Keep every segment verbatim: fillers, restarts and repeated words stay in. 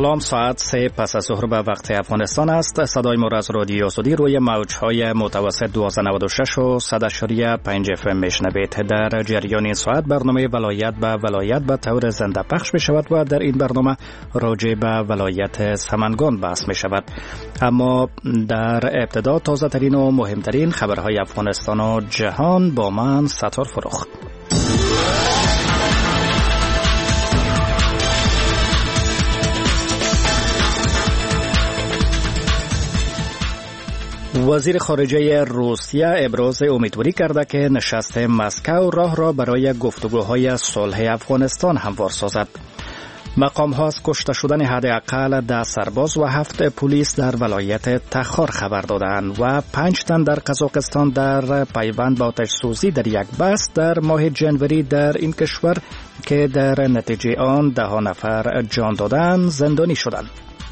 سلام، ساعت سه پس از ظهر به وقت افغانستان است. صدای ما را از رادیو آزادی روی موج‌های متوسط دویست و نود و شش و صد و پنج اف ام میشنوید. در جریان این ساعت برنامه ولایت به ولایت به طور زنده پخش می شود و در این برنامه راجع به ولایت سمنگان بحث می شود. اما در ابتدا تازه ترین و مهمترین خبرهای افغانستان و جهان با من ستار فروخت. وزیر خارجه روسیه ابراز امیدواری کرده که نشست مسکو راه را برای گفتگوهای صلح افغانستان هموار سازد. مقام ها از کشته شدن حداقل ده سرباز و هفت پلیس در ولایت تخار خبر دادند و پنج تن در قزاقستان در پیوند با آتش سوزی در یک بس در ماه جنوری در این کشور که در نتیجه آن ده نفر جان دادند زندانی شدند.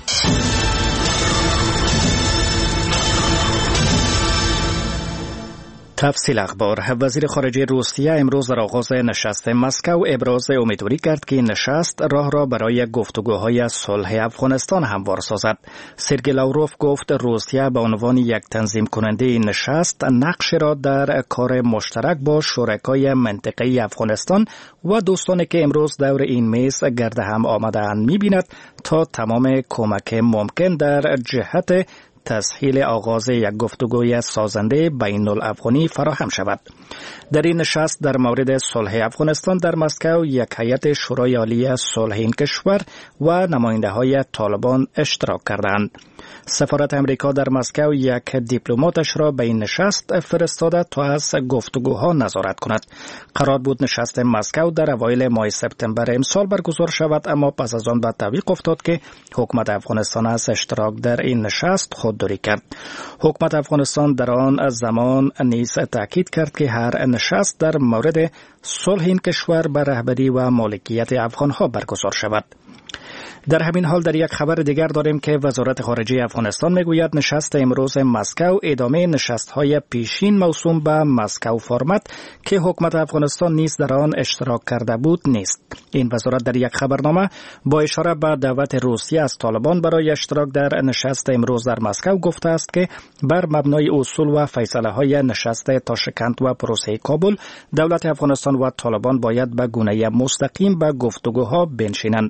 تفصیل اخبار. وزیر خارجه روسیه امروز در آغاز نشست مسکو ابراز امیدواری کرد که نشست راه را برای گفتگوهای صلح افغانستان هموار سازد. سرگئی لاوروف گفت روسیه به عنوان یک تنظیم کننده این نشست نقش را در کار مشترک با شرکای منطقه‌ای افغانستان و دوستانی که امروز دور این میز گرد هم آمده‌اند می‌بیند تا تمام کمک ممکن در جهت تسهیل آغاز یک گفتگوی سازنده بین الافغانی فراهم شود. در این نشست در مورد صلح افغانستان در مسکو یک هیئت شورای عالی صلح این کشور و نماینده های طالبان اشتراک کردند. سفارت امریکا در مسکو یک دیپلماتش را به این نشست فرستاده تا از گفتگوها نظارت کند. قرار بود نشست مسکو در اوایل ماه سپتامبر امسال برگزار شود، اما پس از آن به تعویق افتاد که حکومت افغانستان از اشتراک در این نشست خودداری کرد. حکومت افغانستان در آن زمان نیز تاکید کرد که هر نشست در مورد صلح این کشور به رهبری و مالکیت افغانها برگزار شود. در همین حال در یک خبر دیگر داریم که وزارت خارجه افغانستان میگوید نشست امروز مسکو ادامه نشست‌های پیشین موسوم به مسکو فرمت که حکومت افغانستان نیز در آن اشتراک کرده بود نیست. این وزارت در یک خبرنامه با اشاره به دعوت روسیه از طالبان برای اشتراک در نشست امروز در مسکو گفته است که بر مبنای اصول و فیصله‌های نشست تاشکند و پروسه کابل دولت افغانستان و طالبان باید به گونه مستقیم به گفتگوها بنشینند.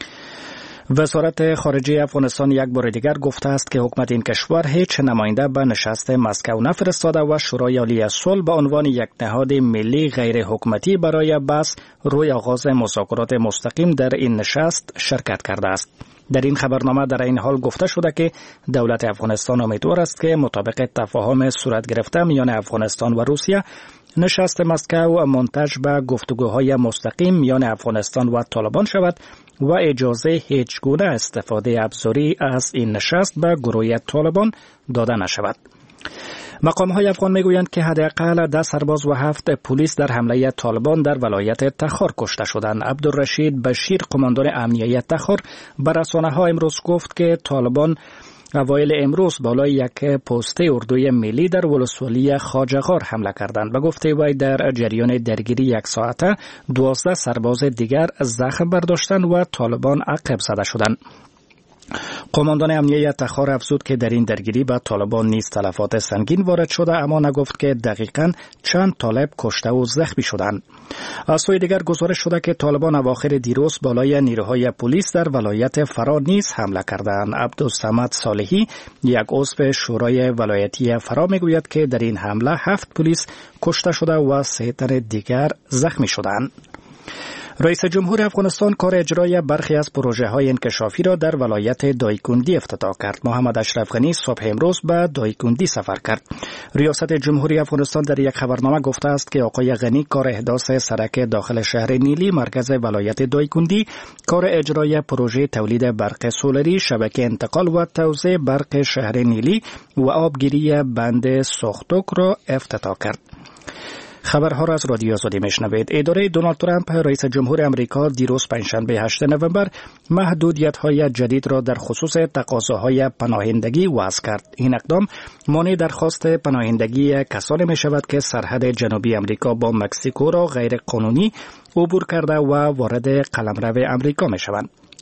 وزارت خارجه افغانستان یک بار دیگر گفته است که حکومت این کشور هیچ نماینده به نشست مسکو نفرستاده و شورای عالی صلح به عنوان یک نهاد ملی غیر حکومتی برای بحث روی آغاز مذاکرات مستقیم در این نشست شرکت کرده است. در این خبرنامه در این حال گفته شده که دولت افغانستان امیدوار است که مطابق تفاهم صورت گرفته میان افغانستان و روسیه نشست مسکو منتج به گفتگوهای مستقیم میان افغانستان و طالبان شود و اجازه هیچ گونه استفاده ابزاری از این نشست به گروه طالبان داده نشود. مقام های افغان میگویند که حداقل ده سرباز و هفت پلیس در حمله طالبان در ولایت تخار کشته شدند. عبدالرشید بشیر قماندان امنیه تخار به رسانه ها امروز گفت که طالبان اوایل امروز بالای یک پست اردوی ملی در ولسوالی خواجه‌غار حمله کردند. به گفته وی در جریان درگیری یک ساعته دوازده سرباز دیگر زخم برداشتند و طالبان عقب زده شدند. قماندان امنیه تخار افزود که در این درگیری به طالبان نیز تلفات سنگین وارد شده، اما نگفت که دقیقاً چند طالب کشته و زخمی شدند. از سوی دیگر گزارش شده که طالبان اواخر دیروز بالای نیروهای پلیس در ولایت فرا نیز حمله کردند. عبدالصمد صالحی یک عضو شورای ولایتی فرا میگوید که در این حمله هفت پلیس کشته شده و سه تن دیگر زخمی شدند. رئیس جمهور افغانستان کار اجرای برخی از پروژه های انکشافی را در ولایت دایکندی افتتاح کرد. محمد اشرف غنی صبح امروز به دایکندی سفر کرد. ریاست جمهوری افغانستان در یک خبرنامه گفته است که آقای غنی کار احداث سرک داخل شهر نیلی مرکز ولایت دایکندی، کار اجرای پروژه تولید برق سولری، شبکه انتقال و توزیع برق شهر نیلی و آبگیری بند سختوک را افتتاح کرد. خبرها را از رادیو آزادی میشنوید. اداره دونالد ترامپ رئیس جمهور امریکا دیروز پنجشنبه هشتم نوامبر محدودیت‌های جدید را در خصوص تقاضاهای پناهندگی وضع کرد. این اقدام مانع درخواست پناهندگی کسانی می شود که سرحد جنوبی امریکا با مکزیکو را غیر قانونی عبور کرده و وارد قلمرو امریکا می شوند.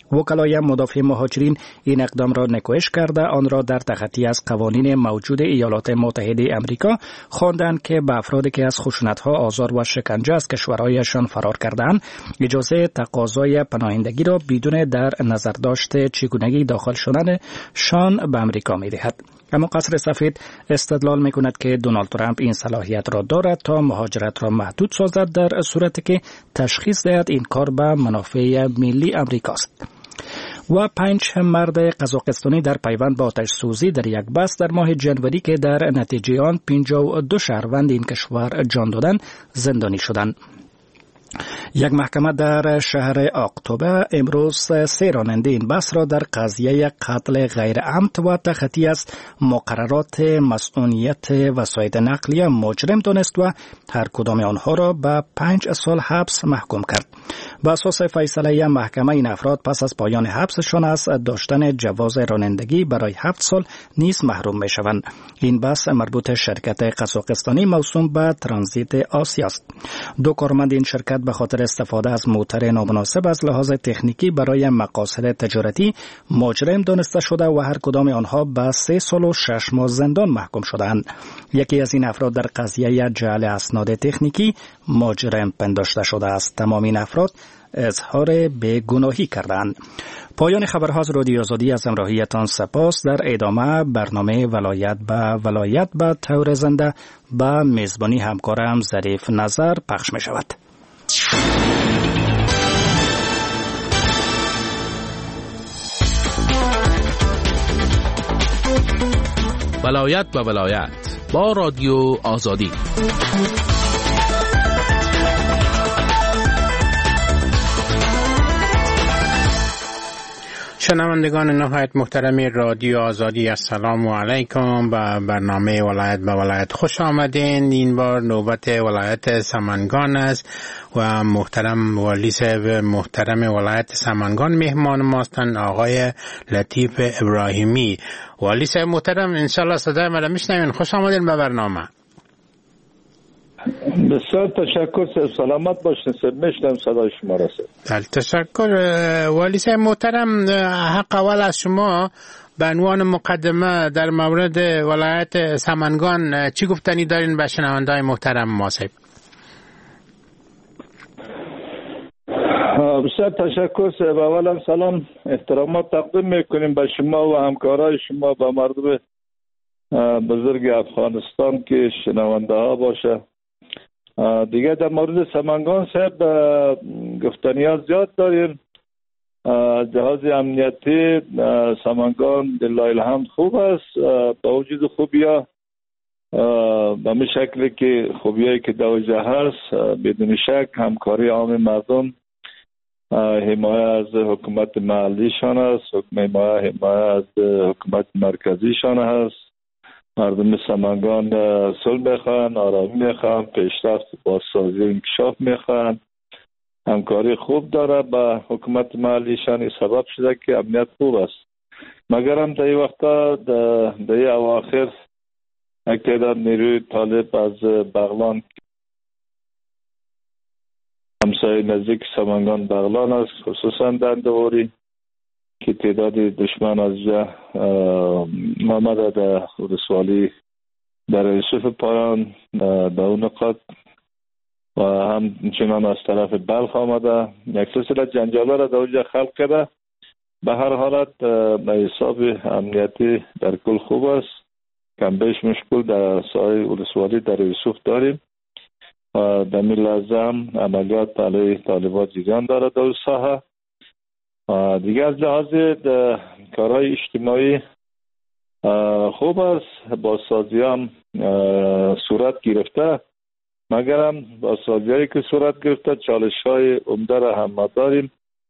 وکلای مدافع مهاجرین این اقدام را نکوهش کرده آن را در تخطی از قوانین موجود ایالات متحده آمریکا خواندند که به افرادی که از خشونت‌ها، آزار و شکنجه از کشورهایشان فرار کردند اجازه تقاضای پناهندگی را بدون در نظر داشته چگونگی داخل شدنشان به آمریکا می‌دهد. اما قصر سفید استدلال می‌کند که دونالد ترامپ این صلاحیت را دارد تا مهاجرت را محدود سازد در صورتی که تشخیص دهد این کار به منافع ملی آمریکاست. و پنج مرد قزاقستانی در پیوند با آتش سوزی در یک بس در ماه ژانویه که در نتیجه آن پنجاه و دو شهروند این کشور جان دادند زندانی شدند. یک محکمه در شهر اکتبر امروز سه راننده این بس را در قضیه قتل غیر عمد و تخطی از مقررات مسئولیت وسایل نقلیه مجرم دانست و هر کدام آنها را به پنج سال حبس محکوم کرد. بر اساس فیصله محکمه این افراد پس از پایان حبسشان از داشتن جواز رانندگی برای هفت سال نیز محروم می شوند. این بس مربوط شرکت قزاقستانی موسوم به ترانزیت آسیا است. دو کارمند این شرکت به خاطر استفاده از موتر نامناسب از لحاظ تکنیکی برای مقاصد تجارتی مجرم دانسته شده و هر کدام آنها به سه سال و شش ماه زندان محکوم شدند. یکی از این افراد در قضیه جعل اسناد تکنیکی مجرم پنداشته شده است. تمام این افراد اظهار بی‌گناهی کردند. پایان خبرها از رادیو آزادی از همراهیتان سپاس. در ادامه برنامه ولایت به ولایت به طور زنده به میزبانی همکارم ظریف نظر پخش می شود. ولایت به ولایت با رادیو آزادی. شنوندگان نهایت محترم رادیو آزادی، السلام علیکم. به برنامه ولایت به ولایت خوش آمدین. این بار نوبت ولایت سمنگان است و محترم والی صاحب محترم ولایت سمنگان مهمان ماستن، آقای لطیف ابراهیمی. والی صاحب محترم، انشالله صدای من میشنوین. خوش آمدین به برنامه. بسیار تشکر، سلامت باشین. میشنم صدای شما را. تشکر والی صاحب محترم. حق اول از شما به عنوان مقدمه در مورد ولایت سمنگان چی گفتنی دارین به شنونده‌های محترم ما صاحب؟ بسیار تشکر صاحب. اولا سلام احترامات تقدیم میکنیم به شما و همکارای شما، به مردم بزرگ افغانستان که شنونده ها باشه. دیگه در مورد سمنگان صاحب گفتنیات زیاد داریم. جهاز امنیتی سمنگان لله الحمد خوب است. با وجود خوبیا به می شکلی که خوبیایی که دوجه هست، بدون شک همکاری عام مردم، حمایه از حکومت محلیشان است، حمایه حمایه از حکومت مرکزیشان هست. مردم سمنگان صلح میخوان، آرامی میخوان، پیشرفت بازسازی و انکشاف میخوان. همکاری خوب داره با حکومت محلیشان، سبب شده که امنیت خوب است. مگر هم در این وقتا در این اواخر یک تعداد نیروی طالب از بغلان، همسایه نزدیک سمنگان بغلان است، خصوصا دندوری، که تعداد دشمن از جا آمده در ولسوالی در یوسف پایان در اون نقاط و همچنان از طرف بلخ آمده. یک سلسله جنجالا را در اونجا خلق کرده. به هر حالت به حساب امنیتی در کل خوب است. کم بیش مشکل در ساحه ولسوالی در یوسف داریم. در این لحظه هم عملیات علیه طالبان جریان دارد در ساحه. دیگه از لحاظ کارهای اجتماعی خوب است. بازسازی هم صورت گرفته، مگر هم بازسازی هایی که صورت گرفته چالش های عمده را هم ما داریم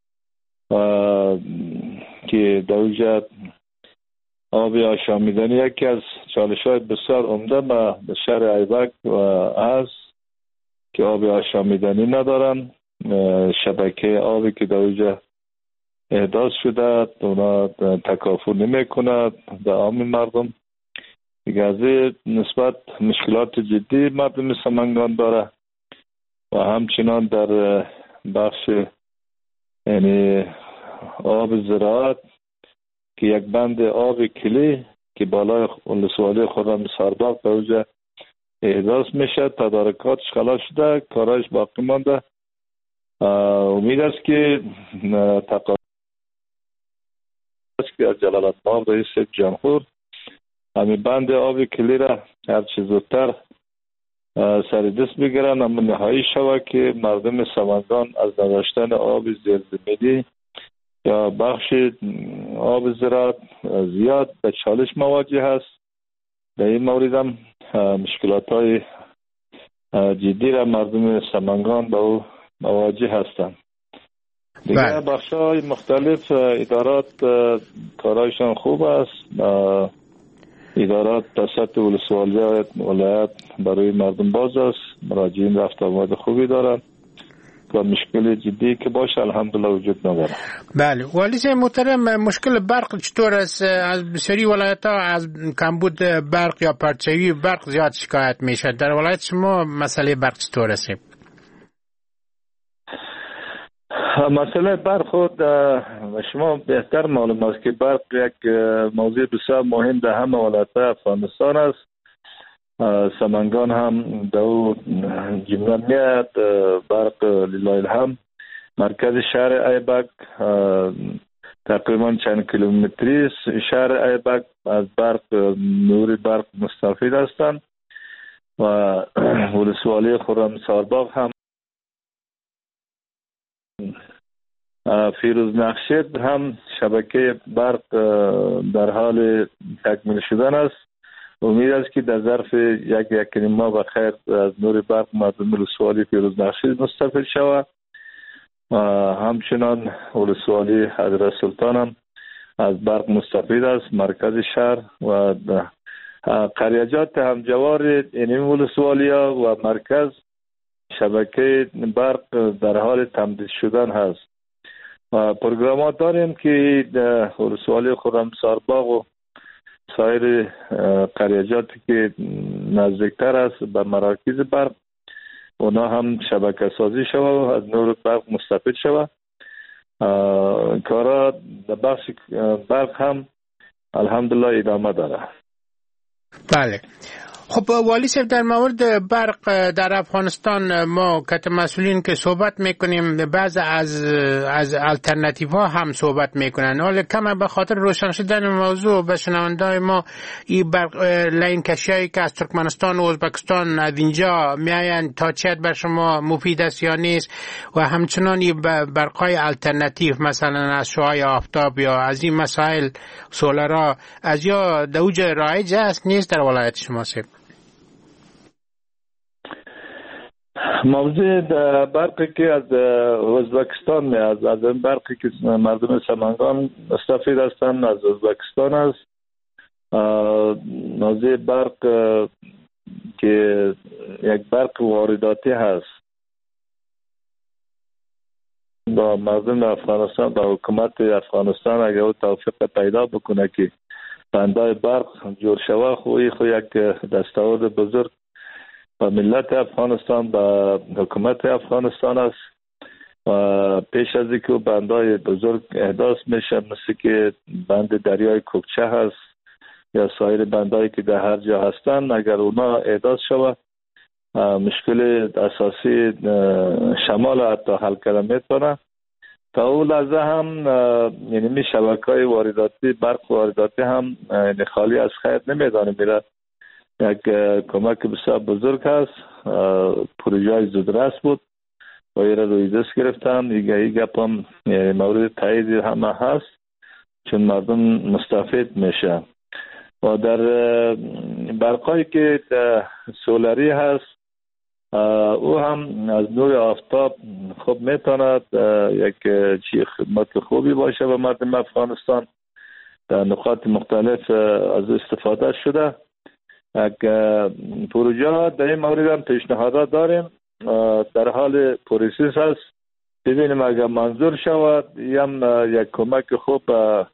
که در اونجا آب آشامیدنی یکی از چالش های بسیار عمده به شهر ایبک است که آب آشامیدنی ندارن. شبکه آبی که در اونجا احداث شده اونا تکافل نمی کند در عام مردم. دیگه از نسبت مشکلات جدی مردم سمنگان داره و همچنان در بخش یعنی آب زراعت که یک بند آب کلی که بالای ولسوالی خرم سارباغ به اوجه احداث میشه. تدارکاتش خلاص شده، کارایش باقی مانده. امید است که تقاضا که از جلالت مآب رئیس جمهور همین بند آب کلی را هر چه زودتر سر دست بگیرن، اما نهایی شود که مردم سمنگان از نداشتن آب زیرزمینی یا بخش آب زراعت زیاد به چالش مواجه هست. در این مورد هم مشکلات های جدی را مردم سمنگان به او مواجه هستند. دیگر بخش های مختلف ادارات کارایشان خوب است. ادارات تسط ولسوالیت ولایت برای مردم باز است. مراجعین رفت آمد خوبی دارند و مشکل جدی که باشه الحمدلله وجود نداره. بله والی صاحب محترم، مشکل برق چطور است؟ از بسیاری ولایت ها از کمبود برق یا پرچوی برق زیاد شکایت میشه. در ولایت شما مسئله برق چطور است؟ مسئله برق خود شما بهتر معلوم است که برق یک موضوع بسیار مهم در همه ولایت افغانستان است. سمنگان هم در جمله میاد. برق لله الحمد مرکز شهر ایبک تقریبا چند کیلومتری شهر ایبک از برق نور برق مستفید هستند و ولسوالی خرم سارباغ هم فیروز نقشید هم شبکه برق در حال تکمیل شدن است. امید است که در ظرف یک یک ماه بخیر از نور برق مردم ولسوالی فیروز نقشید مستفید شود. همچنان ولسوالی حضرت سلطان هم از برق مستفید است، مرکز شهر و قریجات همجوار این ولسوالی ها و مرکز شبکه برق در حال تمدید شدن هست. و پروگرامات داریم که ولسوالی خرم سارباغ و سایر قریجاتی که نزدیکتر است به مراکز برق اونا هم شبکه سازی شود و از نور برق مستفید شود. کارا در بخش برق هم الحمدلله ادامه داره. بله. خب والی صاحب در مورد برق در افغانستان ما که مسئولین که صحبت میکنیم بعض از از الटरनेटिव ها هم صحبت میکنن. حالا کم به خاطر روشن شدن موضوع به شنوندای ما این برق لین کشیایی که از ترکمنستان و ازبکستان از اینجا میاین تا چقدر بر شما مفید است یا نیست و همچنان این برقای الटरनेटिव مثلا از شعاع آفتاب یا از این مسائل سولارا از یا دوج رایج است نیست در ولایت شما سید؟ موضوع برقی که از ازبکستان میاد، از این برقی که مردم سمنگان مستفید هستند از ازبکستان است. موضوع برق که یک برق وارداتی هست با مردم افغانستان، با حکومت افغانستان اگر او توفیق پیدا بکنه که بندای برق جور شود خوی خو یک دستاورد بزرگ و ملت افغانستان و حکومت افغانستان است. و پیش از اینکه بندای بزرگ احداث میشه مثل که بند دریای کوکچه هست یا سایر بندایی که در هر جا هستند، اگر اونا احداث شود مشکل اساسی شمال حتی حل کردن میتونه. تا اون لحظه هم یعنی می شبکه‌های وارداتی برق وارداتی هم خالی از خیر نمیدانه میره. یک کمک بسیار بزرگ هست، پروژه زودرس بود و این را روی دست گرفتن. دیگه این گپ هم مورد تایید همه هست چون مردم مستفید میشه. و در برقایی که سولاری هست او هم از نور آفتاب خوب میتواند یک چی خدمت خوبی باشه به مردم افغانستان. در نقاط مختلف از استفاده شده. یک پروژه در این مورد هم پیشنهادات داریم، در حال پروسس هست. ببینیم اگر منظور شود هم یک کمک خوب به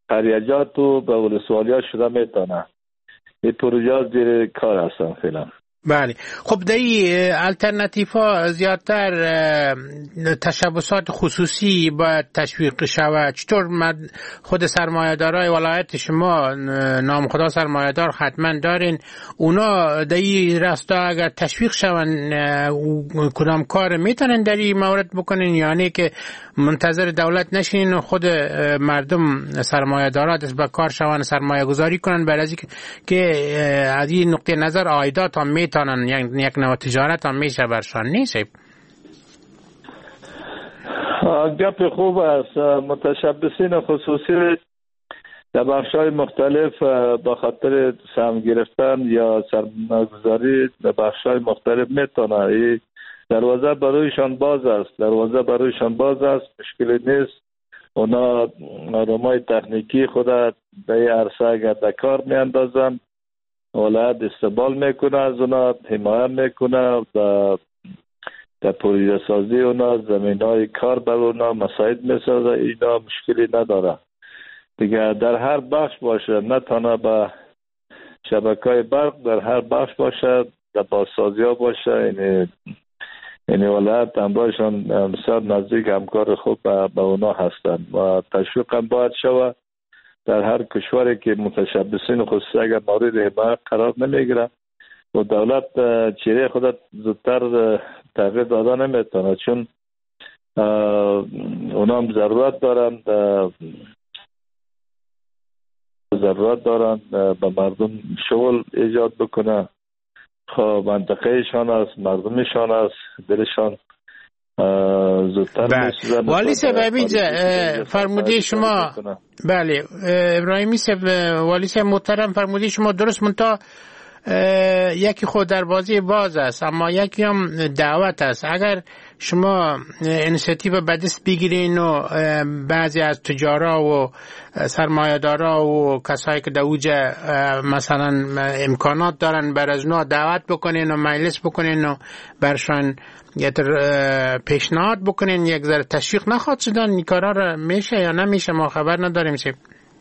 قریجات و به ولسوالیات شده میتونه. این پروژه زیر کار هستن فعلا. بله. خب در این الٹرناتیف ها زیادتر تشبسات خصوصی باید تشویق شود. چطور خود سرمایه‌دارای ولایت شما نام خدا سرمایه‌دار حتما دارین، اونا در این راستا اگر تشویق شون کدام کار میتونن در این مورد بکنین، یعنی که منتظر دولت نشین و خود مردم سرمایه‌دارا دست به کار شون سرمایه گذاری کنن برای از که از این نقطه نظر عایدات هم میتونن یعنی یک نوع تجارت هم میشه برشان نیست؟ گپ خوب است. متشبثین خصوصی در بخش‌های مختلف با خاطر سهم گرفتن یا سرمایه‌گذاری در بخش‌های مختلف میتونن، دروازه برایشان باز است، دروازه برایشان باز است، مشکلی نیست. اونا معلومات تکنیکی خود در این عرصه اگر در کار میاندازن، ولایت استقبال میکنه، از اونا حمایت میکنه و در پروژه سازی اونا زمینای کار بر اونا مساعد میسازه. اینا مشکلی نداره دیگه. در هر بخش باشه، نه تنها به شبکه‌های برق، در هر بخش باشه، در بازسازی ها باشه، یعنی یعنی ولایت همراهشان بسیار نزدیک همکار خوب به اونا هستند و تشویق هم باید شود. در هر کشوری که متشبثین خصوصی اگر مورد حمایت قرار نمیگیره و دولت چیره خودت زودتر تغییر داده نمیتونه، چون اونا هم ضرورت دارن ضرورت دارن به مردم شغل ایجاد بکنه. خب منطقهشان است، مردمشان است، دلشان زودتر میسوزن. والی صاحب فرموده شما، بله ابراهیمی صاحب، والی صاحب محترم فرموده شما درست، منتها یکی خود در بازی باز است اما یکی هم دعوت است. اگر شما اینیشیتیو به دست بگیرین و بعضی از تجارا و سرمایه‌دارا و کسایی که در اوجه مثلا امکانات دارن بر از اونا دعوت بکنین و مجلس بکنین و برشان یه پیشنهاد بکنین، یک ذره تشویق نخواد شدن، این کارا را میشه یا نمیشه ما خبر نداریم. چه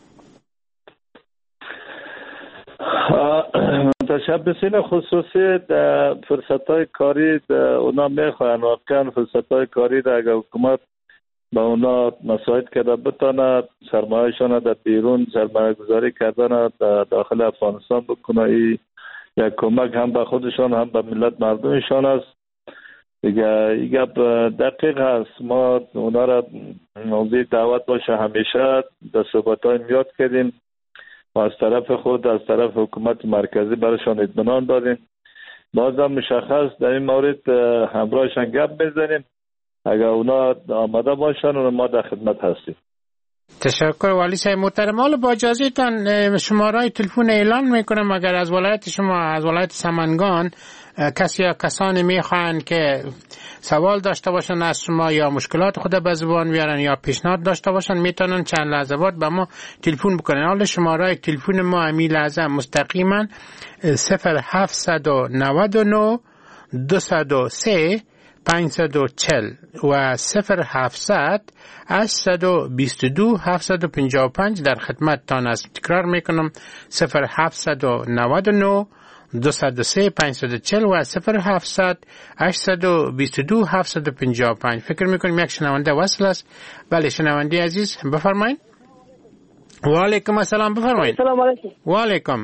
متشبثین خصوصی در فرصت‌های کاری اونا میخواهن، واقعا فرصت‌های کاری در اگر حکومت با اونا مساعد کرده بتانه سرمایه‌شان در بیرون سرمایه گذاری کردن در داخل افغانستان بکنه، این یک کمک هم به خودشان هم به ملت مردمشان است دیگه. این گپ دقیق هست. ما اونا را موضوع دعوت باشه همیشه در صحبت‌های میاد کردیم و از طرف خود از طرف حکومت مرکزی برایشان اطمینان دادیم. بازم مشخص در این مورد همراهشان گپ بزنیم، اگر اونا آماده باشن و ما در خدمت هستیم. تشکر والی صاحب محترم. حالا با اجازهتان شماره تلفن اعلان میکنم، اگر از ولایت شما از ولایت سمنگان کسی یا کسانی میخوان که سوال داشته باشن از شما یا مشکلات خود به زبان بیارن یا پیشنهاد داشته باشن میتونن چند لحظه بعد به ما تلفن بکنن. حالا شماره تلفن ما امی لحظه مستقیما صفر هفتصد و نود و نه دویست و سه پانصد و چهل و صفر هفتصد هشتصد و بیست و دو هفتصد و پنجاه و پنج در خدمت تان است. تکرار میکنم صفر هفتصد و نود و نه دویست و سه پانصد و چهل و صفر هفتصد هشتصد و بیست و دو هفتصد و پنجاه و پنج. فکر میکنم یک شنونده وصل است. بله شنونده عزیز بفرمایید. و علیکم السلام، بفرمایید. سلام علیکم. و علیکم.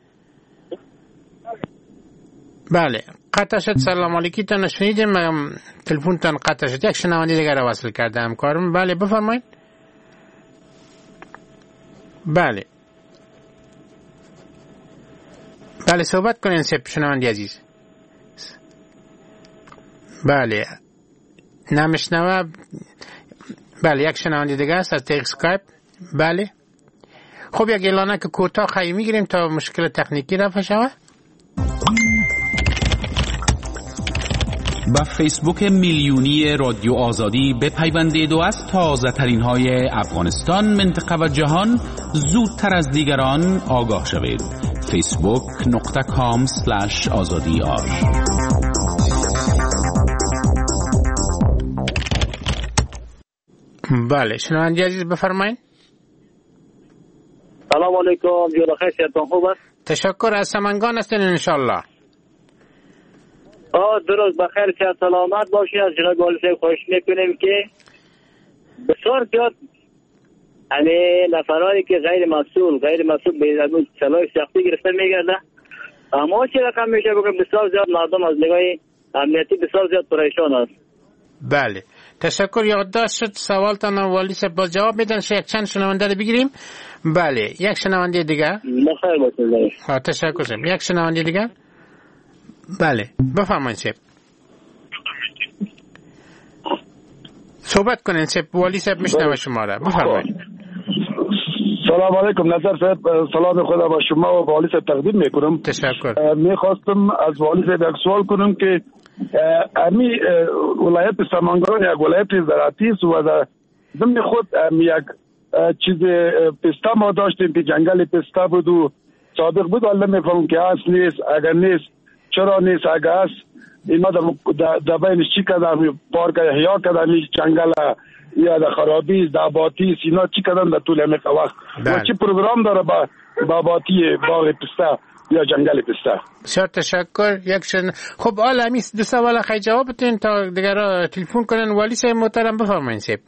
بله قطع شد. سلام علیکی تا نشنیدیم، تلفن تان قطع شد. یک شنونده دیگر را وصل کرده همکارم. بله بفرمایید. بله بله صحبت کنین سب شنونده عزیز. بله نمیشنوه. بله یک شنونده دیگر است از طریق اسکایپ. بله خب یک اعلانه که کوتاه خواهی میگیریم تا مشکل تکنیکی رفع شود. با فیسبوک میلیونی رادیو آزادی بپیوندید و از تازه ترین های افغانستان، منطقه و جهان زودتر از دیگران آگاه شوید. فیسبوک نقطه کام سلش آزادی آر. بله شنونده عزیز بفرمایید. سلام علیکم. جواد خیر، شیطان خوب است؟ تشکر. از سمنگان هستین انشالله. آه درست بخیر که سلامت باشی. از جناب والی صاحب خواهش میکنیم که بسیار زیاد یعنی نفرانی که غیر مسئول غیر مسئول به این سلاح شخصی گرفته میگرده، اما چه رقم میشه بگم بسیار زیاد مردم از نگاه امنیتی بسیار زیاد پریشان است. بله تشکر. یادداشت شد سوالتان والی صاحب باز جواب میدن. یک چند شنونده رو بگیریم. بله یک شنونده دیگه. بخیر باشید. ها تشکر صاحب. یک شنونده دیگه. بله بفرمایید صاحب. صحبت کنین صاحب. والی صاحب میشنوه شما را. بفرمایید. سلام علیکم نظر صاحب. سلام خدا با شما و والی صاحب تقدیم میکنم. تشکر. میخواستم از والی صاحب یک سوال کنم که امی ولایت سمنگان یک ولایت زراعتی است و در ضمن خود یک چیز پسته ما داشتیم که جنگل پسته بود و سابق بود، ولی میفهمم که هست نیست. اگر نیست چرا نیست؟ اگر هست اینا در بینش چی کردن؟ پارک احیا کردن جنگل یا در خرابی در آباتی اینا چی کردن در طول همه وقت؟ و چی پروگرام داره با آباتی باغ پسته یا جنگل پسته؟ بسیار تشکر. یک شن... خب حالا همین دو سوال خیلی جواب بتین تا دیگر تلفن کنن. والی صاحب محترم بفرمایید صاحب.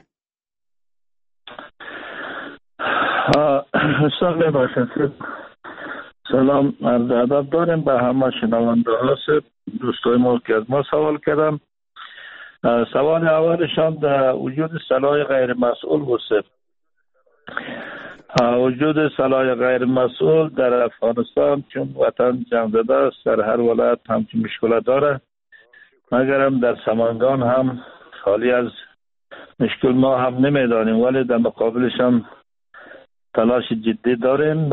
سلام باشید. سلام عرض ادب داریم به همه شنونده ها. دوستای ما که از ما سوال کردن، سوال اولشان در وجود سلاح غیر مسئول بود. وجود سلاح غیر مسئول در افغانستان چون وطن جمع زده است، در هر ولایت همچین مشکلات داره، مگرم در سمنگان هم خالی از مشکل ما هم نمیدانیم، ولی در مقابلش هم تلاش جدی داریم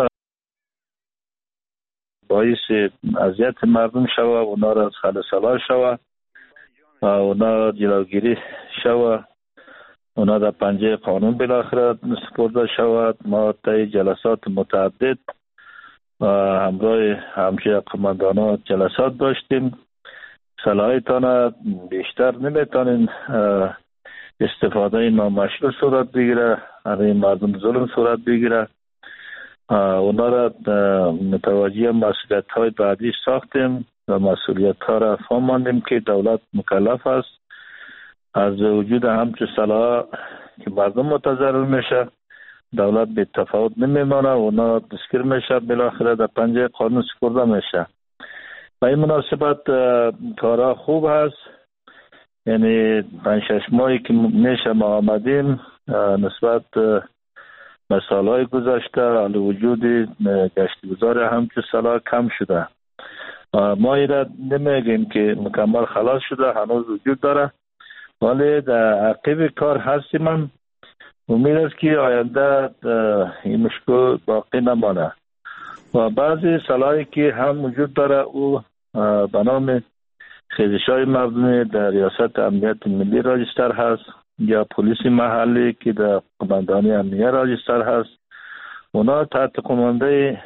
باعث اذیت مردم شوه، اونا را از خل سلاح شوه و اونا جلوگیری شوه، اونا در پنجه قانون بالاخره سپرده شود. ما طی جلسات متعدد و همراه همشه قماندانان جلسات داشتیم. صلاحیتان بیشتر نمیتونین استفاده نامشروع صورت بگیره، برای مردم ظلم صورت بگیره. اونا را متوجه مسئولیت های بعدی ساختیم و مسئولیت ها را فهماندیم که دولت مکلف است از وجود همچون سلاح که مردم متضرر میشه. دولت به تفاوت نمیمانه، اونا دستگیر میشه، بالاخره در پنجه قانون سپرده میشه. و این مناسبت کارا خوب هست. یعنی پنج شش ماهی که میشه ما آمدیم نسبت به سالهای گذشته حال وجود گشت گذار همچون سلاح کم شده. ما ایره نمیگیم که مکمل خلاص شده، هنوز وجود داره، ولی در عقب کار هستیم. من امید است که آینده این مشکل باقی نمانه. و بعضی سلاحی که هم وجود داره او به نام خیزش های مردمی در ریاست امنیت ملی راجستر هست یا پلیس محلی که در قماندانی امنیه راجستر هست. اونا تحت قمانده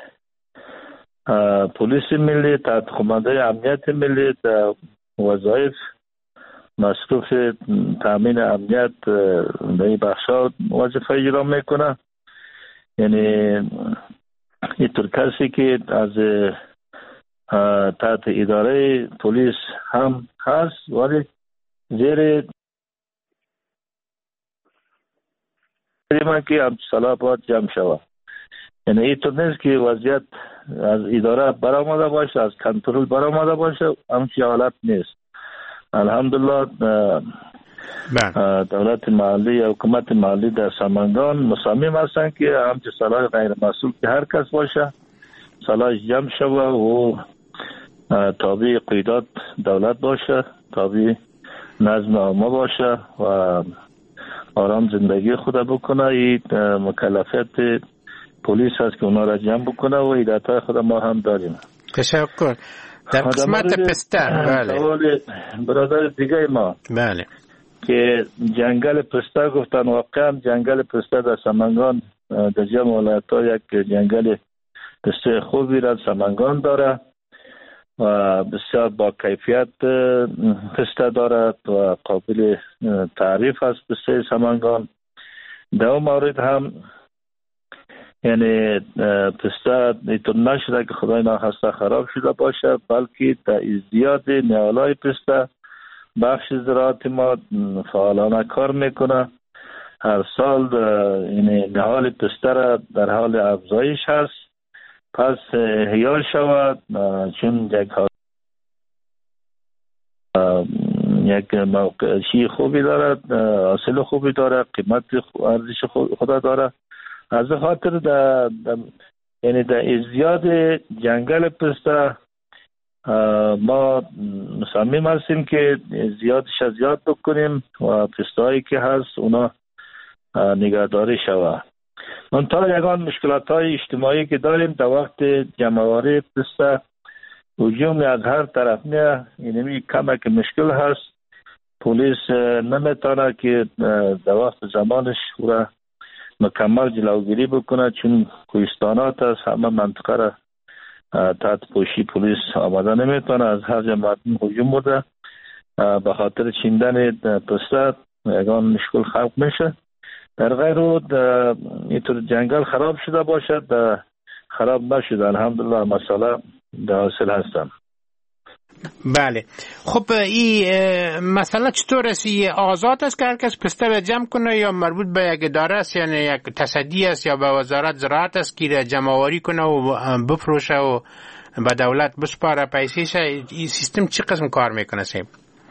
پلیس ملی، تحت قمانده امنیت ملی در وظایف مصروف تامین امنیت در این بخشا وظیفه اجرا میکنه. یعنی اینطور کسی که از تحت اداره پلیس هم هست ولی زیر من که هم سلاح باید جمع شود. یعنی اینطور نیست که وضعیت از اداره برآمده باشه، از کنترل برآمده باشه، همچی حالت نیست. الحمدلله دولت محلی یا حکومت محلی در سمنگان مصمم هستند که همچه سلاح غیر مسئول که هر کس باشه سلاح جمع شود و تابع قیادات دولت باشه، تابع نظم عامه باشه و آرام زندگی خود بکنه. این مکلفیت پلیس هست که اونا را جمع بکنه و هدایت خود ما هم داریم. تشکر. در قسمت پسته بله برادر دیگه ما بله که جنگل پسته گفتن، واقعا جنگل پسته در سمنگان در جمع ولایت ها یک جنگل پسته خوبی را سمنگان داره و بسیار با کیفیت پسته دارد و قابل تعریف است پسته سمنگان. در اون مورد هم یعنی پسته اینطور نشده که خدای ناخواسته خراب شده باشه، بلکه در ازدیاد نهالای پسته بخش زراعت ما فعالانه کار میکنه. هر سال این نهال پسته را در حال افزایش هست. پس حیال شود، چون یک یک موقعی خوبی دارد، حاصل خوبی دارد، قیمت ارزش خود دارد. از خاطر در یعنی در ازدیاد جنگل پسته ما مصمم هستیم که زیادش از زیاد بکنیم و پسته هایی که هست اونا نگهداری شود. منتها یگان مشکلات های اجتماعی که داریم در وقت جمع‌آوری پسته هجوم از هر طرف میاد، یعنی کمک مشکل هست. پلیس نمیتونه که در وقت زمانش را مکمل جلوگیری بکنه، چون کوهستانات از همه منطقه را تحت پوشی پلیس آماده نمیتونه. از هر جماعت هجوم بوده، به خاطر چیندن پسته یگان مشکل خلق میشه. در غیر او اینطور جنگل خراب شده باشد، خراب نشده، الحمدلله مسئله در حاصل هستم. بله. خب این مسئله چطور است؟ آزاد است که هر کس پسته را جمع کنه یا مربوط به یک اداره است، یعنی یک تصدی است یا به وزارت زراعت است که جمع آوری کنه و بفروشه و به دولت بسپاره پیسیش؟ این سیستم چی قسم کار میکنه صاحب؟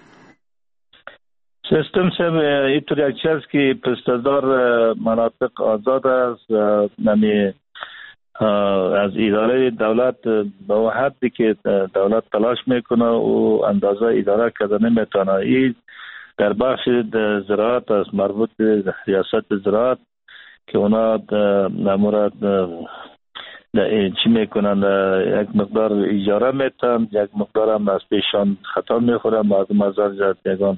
سیستم صاحب اینطور یک چیز که پسته دار مناطق آزاد است، یعنی از اداره دولت به حدی که دولت تلاش میکنه و اندازه اداره کرده نمیتونه. این در بخش زراعت است، مربوط به ریاست زراعت که اونا نمورد چی میکنن، یک مقدار اجاره میتن، یک مقدار هم از پیشان خطا میخورن، مردم از از یکان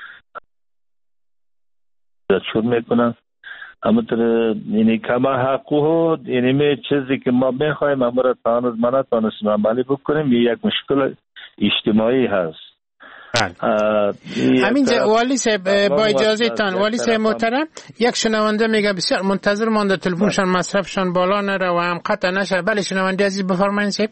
شروع میکنن. همونطور یعنی کما حقوق، یعنی چیزی که ما میخوایم امور تانوز منات تانستیم عملی بکنیم، یک مشکل اجتماعی هست. همینجا والی صاحب با اجازه تان، والی صاحب محترم، یک شنونده میگه بسیار منتظر مانده تلفنشان مصرفشان بالا نره و هم قطع نشه. بله شنونده عزیز بفرمایید صاحب.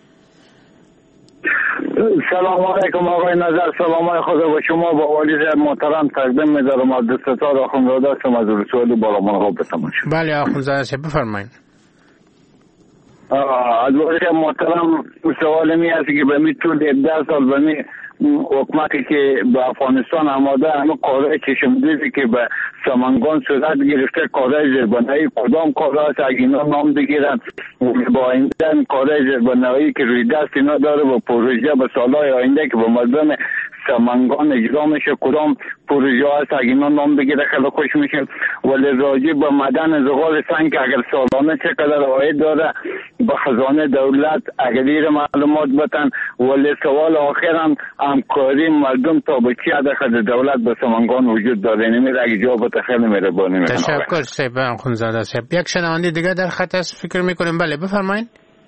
سلام علیکم آقای نظر، سلام خدا با شما با والی محترم تقدیم می‌دارم. عبدالستار آخوندزاده هستم از رسولی بالا بتمام شد. بله آخوندزاده صاحب بفرمایید. از والی محترم سوال می هست که به می طول ده سال به می حکومتی که به افغانستان آماده همه کارهای چشمدیزی که به سمنگان صورت گرفته، کارهای زیربنایی کدام کارها است اگه اینا نام بگیرن با این کارهای زیربنایی که روی دست اینا داره با پروژه به سالهای آینده که به مردم سمنگان اجرا میشه کدام پروژه هست اگه اینا نام بگیره خیلی خوش میشه. ولی راجع به معدن زغال سنگ اگر سالانه چقدر عاید داره به خزانه دولت اگر دیر معلومات بتن. ولی سوال آخرم همکاری مردم تا به چی حد دولت به سمنگان وجود داره نمیره اگه جواب خیلی مهربانی میکنم. تشکر صاحب آخوندزاده صاحب. یک شنونده دیگه در خط است فکر میکنیم. بله بفرمایید.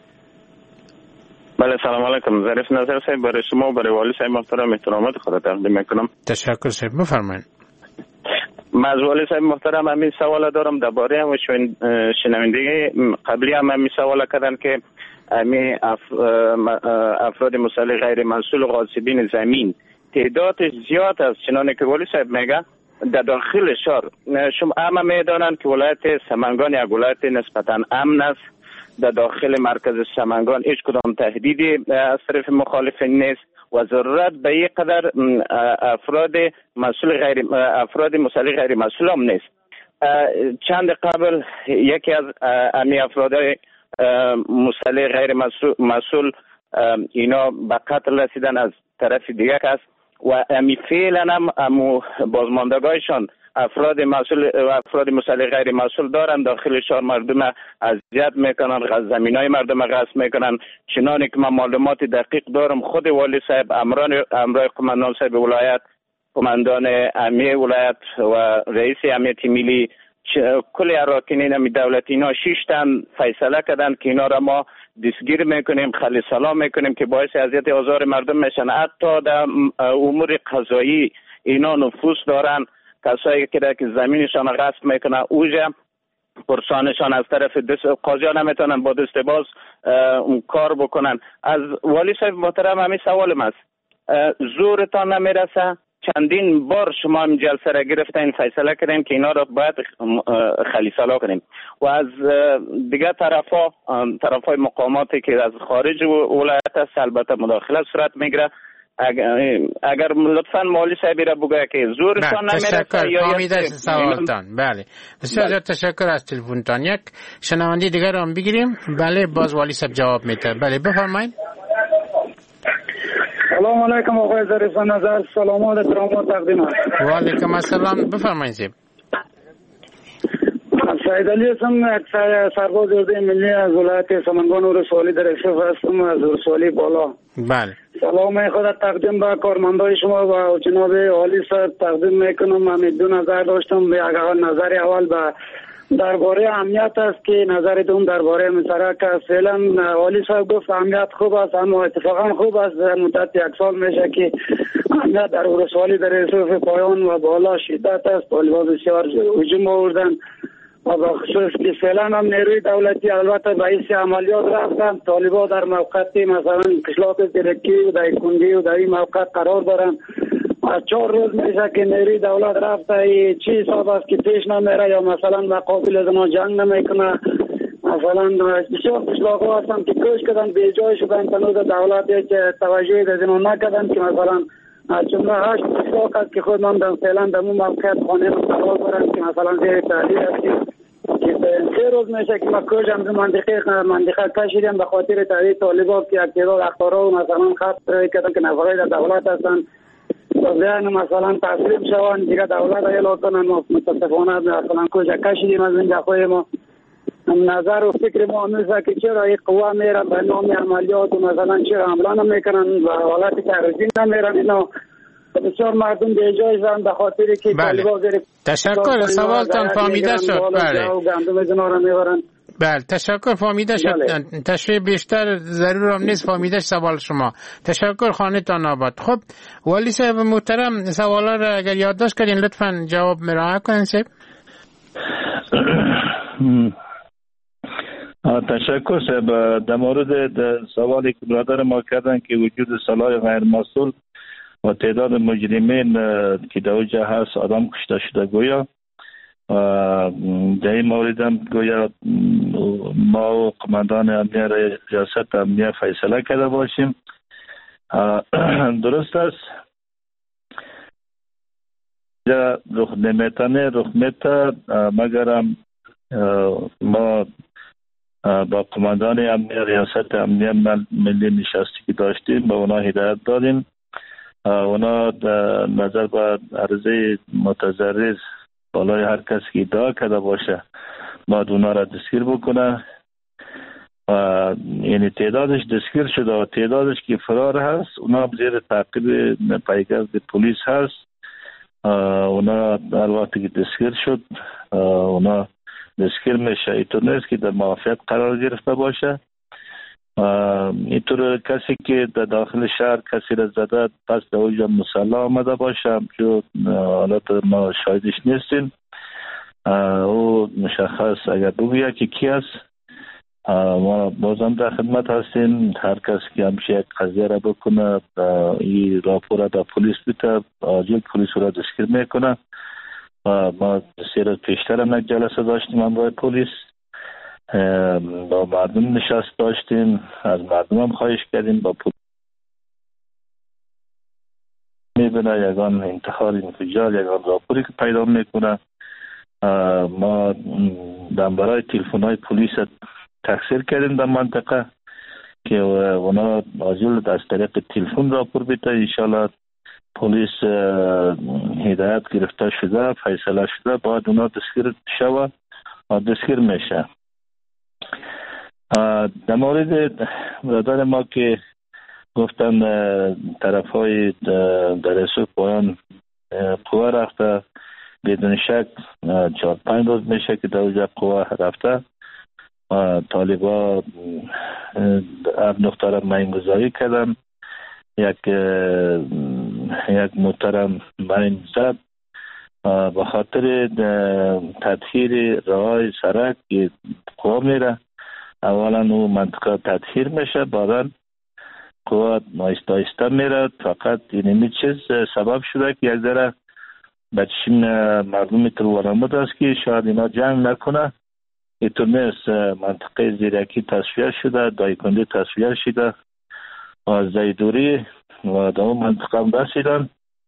بله سلام علیکم، ظریف نظر صاحب برای شما و برای والی صاحب محترم احترامات خدا تقدیم میکنم. تشکر صاحب بفرمایید. من از والی صاحب محترم همین سوال دارم درباره هم شنونده قبلی هم همین سوال کردن که همین افراد مسلح غیر مسئول و غاصبین زمین تعداد زیاد است، چنانه که والی صاحب میگه در داخل شهر. شما همه میدانند که ولایت سمنگان یک ولایت نسبتا امن است. در داخل مرکز سمنگان هیچ کدام تهدیدی از طرف مخالف نیست و ضرورت به یک قدر افراد مسئول غیر افراد مسلح غیر مسئول هم نیست. چند قبل یکی از امی افراد مسلح غیر مسئول اینا به قتل رسیدن از طرف دیگر است و امی فعلا هم امو بازماندگاهشان افراد مسئول افراد مسلح غیر مسئول دارن داخل شهر مردم اذیت میکنن، زمینای مردم غصب میکنن. چنانه که من معلومات دقیق دارم خود والی صاحب امران امرای قماندان صاحب ولایت، قماندان امنیه ولایت و رئیس امنیت ملی کل اراکینین امی دولتی اینا شش تن فیصله کردن که اینا را ما دستگیر میکنیم، خلی سلام میکنیم که باعث اذیت آزار مردم میشن. حتی در امور قضایی اینا نفوذ دارن، کسایی که که زمینشان غصب میکنن اوجا پرسانشان از طرف دست قاضی ها نمیتونن با دست باز اون کار بکنن. از والی صاحب محترم همین سوالم است، زورتان نمیرسه؟ چندین بار شما این جلسه را گرفتین، فیصله کردیم که اینا را باید خلیصلا کنیم و از دیگه طرفا طرفای مقاماتی که از خارج ولایت است البته مداخله صورت میگیره. اگر, اگر لطفا مالی صاحبی را بگه که زورتان نمیرسه یا فهمیده سوالتان. بله بسیار زیاد تشکر از تلفنتان. یک شنونده دیگر هم بگیریم. بله باز والی صاحب جواب میده. بله بفرمایید. سلام علیکم آقای ظریف نظر، سلامات احترامات تقدیم است. و علیکم السلام، بفرمایید. سعید علی هستم، سرباز اردوی ملی از ولایت سمنگان و رسوالی در اشرف هستم، از رسوالی بالا. بله. سلام خود تقدیم به کارمندای شما و جناب عالی صاحب تقدیم میکنم. من دو نظر داشتم. به نظر اول به درباره امنیت است که نظر دوم درباره مشترک است. فعلا عالی صاحب گفت امنیت خوب است، اما اتفاقا خوب است. مدت یک سال میشه که امنیت در رسوالی در اشرف پایان و بالا شدت است. طالبان بسیار هجوم آوردن و به خصوص که فعلا هم نیروی دولتی البته به حیث عملیات رفتن. طالبان در موقعی مثلا کشلاک زیرکی و در کندی و در این موقع قرار دارن. چهار روز میشه که نیروی دولت رفته، چی حساب است که پیش نمیره یا مثلا مقابل از ما جنگ نمیکنه. مثلا بسیار کشلاک ها هستن که کش کردن به جای شدن، تنوز دولت هیچ توجهی از اینو نکردن که مثلا جمله هشت کشلاک است که خود من در فعلا در اون موقعیت خانه قرار دارن که مثلا زیر تحلیل است که سه روز میشه که ما کشم در منطقه منطقه کشیدیم به خاطر تحلیل طالبان که اکتیداد اختارا و مثلا خط کردن که نفرهای در دولت هستن بیان مثلا تصریب شوان دیگه دولت ایلا کنن. ما متاسفانه مثلا کجا کشیدیم از اینجا خوی ما نظر و فکر ما همیشه که چرا این قوا میرن به نام عملیات و مثلا چرا حمله نمیکنن و حالت تحریزی نمیرن. اینا بسیار مردم به جای زن به خاطر که بله. تشکر سوالتان فهمیده شد. بله بله تشکر فهمیده شد. تشریح بیشتر ضرور هم نیست، فهمیده سوال شما. تشکر، خانه تان آباد. خب والی صاحب محترم سوالا را اگر یادداشت کردین لطفا جواب مراجعه کنین صاحب. تشکر صاحب. در مورد سوالی که برادر ما کردن که وجود سلاح غیر مسئول و تعداد مجرمین که در اوجه هست آدم کشته شده گویا در این مورد هم گویا ما و قماندان امنیه ریاست امنیه فیصله کرده باشیم. درست است رخ نمیتنه رخ میته، مگرم ما با قماندان امنیه ریاست امنیه ملی نشستی که داشتیم با اونا هدایت دادیم. اونا نظر به عرضه متضرر بالای هر کسی که ادعا کرده باشه باید اونا را دستگیر بکنه. یعنی تعدادش دستگیر شده و تعدادش که فرار هست اونا زیر تعقیب پیگرد پلیس هست. اونا هر وقتی که دستگیر شد اونا دستگیر میشه. اینطور نیست که در معافیت قرار گرفته باشه. اینطور کسی که در داخل شهر کسی را زده پس در اوجا مسلح آمده باشه که حالات ما شاهدش نیستیم، او مشخص اگر بگوید که کی است ما بازم در خدمت هستیم. هر کسی که همشه یک قضیه را بکنه این راپور را به پلیس بیده، آجیل پلیس را دستگیر میکنه. ما سه روز پیشتر هم یک جلسه داشتیم همراه پلیس، با مردم نشست داشتیم، از مردم هم خواهش کردیم با پلیس میبینه یگان انتحار انفجار یگان راپوری که پیدا میکنه. ما دنبرای تلفن های پلیس تقصیر کردیم در منطقه که اونا آجیل از طریق تلفن راپور بیده. انشاءالله پلیس هدایت گرفته شده فیصله شده باید اونا دستگیر شود و دستگیر میشه. در مورد برادر ما که گفتن طرف های در رسول پایان قوه رفته، بدون شک چهار پنج روز میشه که در اوجه قوه رفته. طالبا هر نقطه را مینگذاری کردن. یک یک محترم من زد به خاطر تطهیر راههای سرک که قوا میره، اولا اون منطقه تطهیر میشه، بعدا قوا آهسته آهسته میره. فقط اینمی چیز سبب شده که یک ذره به چشم مردم تر ورآمد است که شاید اینا جنگ نکنه. اینطور نیست. منطقه زیرکی تصفیه شده، دایکنده تصفیه شده، از دوری و در اون منطقه هم رسیدن.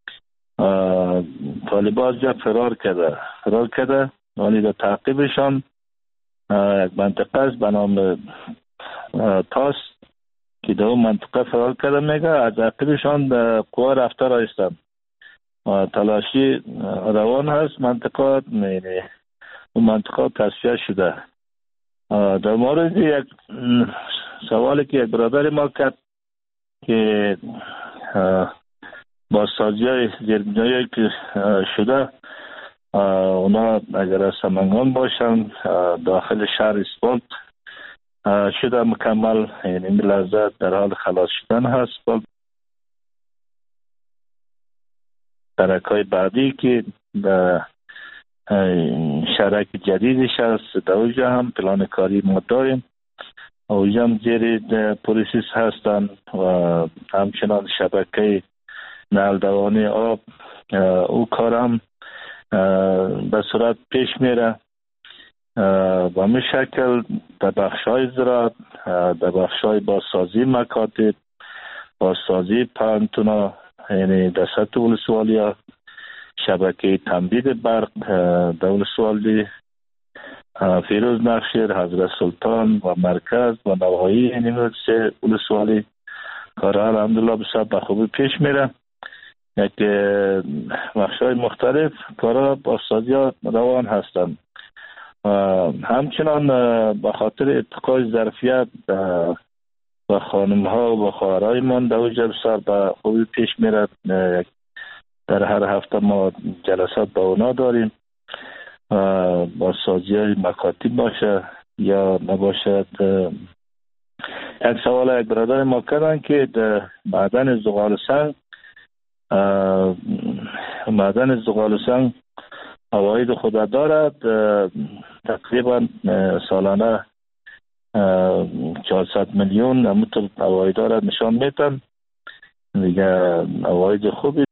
طالبان جا فرار کرده فرار کرده ولی در تعقیبشان یک منطقه است به نام تاس که در اون منطقه فرار کرده. میگه از تعقیبشان قوا رفته رایستن، تلاشی روان هست. منطقه اون منطقه تصفیه شده. در مورد یک سوالی که یک برادر ما کرد که با سازی های زیربنایی که شده اونا اگر از سمنگان باشن داخل شهر اسفالت شده مکمل، یعنی این لحظه در حال خلاص شدن هست. ترکای بعدی که شرک جدیدش هست در اوجه هم پلان کاری ما داریم. اوجه هم زیر پولیسیس هستن و همچنان شبکه نل دوانی آب او کارم به صورت پیش میره. و همین شکل در بخشای زراعت، در بخشای بازسازی مکاتب، بازسازی پانتونا، یعنی در سطح ولسوالی، شبکه تمدید برق در ولسوالی فیروز نخشیر، حضرت سلطان و مرکز و نواحی، یعنی سه ولسوالی کارها الحمدلله بسیار به خوبی پیش میره. یک بخشای مختلف کارها بازسازی روان هستند. همچنان به خاطر ارتقای ظرفیت و خانم ها و خواهرای من در اوج بسیار به خوبی پیش میره. در هر هفته ما جلسات با اونا داریم. با سازی های مکاتب باشه یا نباشد. یک سوال یک برادر ما کردن که معدن زغال سنگ معدن زغال سنگ عواید خود دارد. تقریبا سالانه چهارصد میلیون همونطور عواید دارد نشان میتن. دیگه عواید خوبی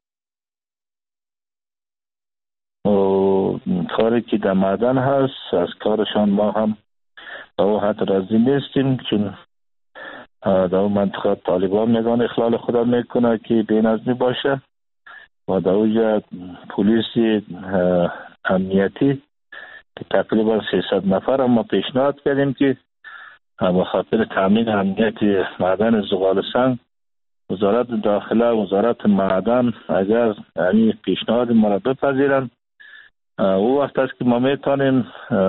و کاری که در معدن هست از کارشان ما هم به او حد راضی نیستیم، چون در اون منطقه طالبان میگن اخلال خدا میکنه که بینظمی باشه و در اوجه پولیس امنیتی که تقریبا سیصد نفر ما پیشنهاد کردیم که به خاطر تامین امنیت معدن زغال سنگ وزارت داخله وزارت معدن اگر یعنی پیشنهاد ما را بپذیرن، او وقت است که ما میتونیم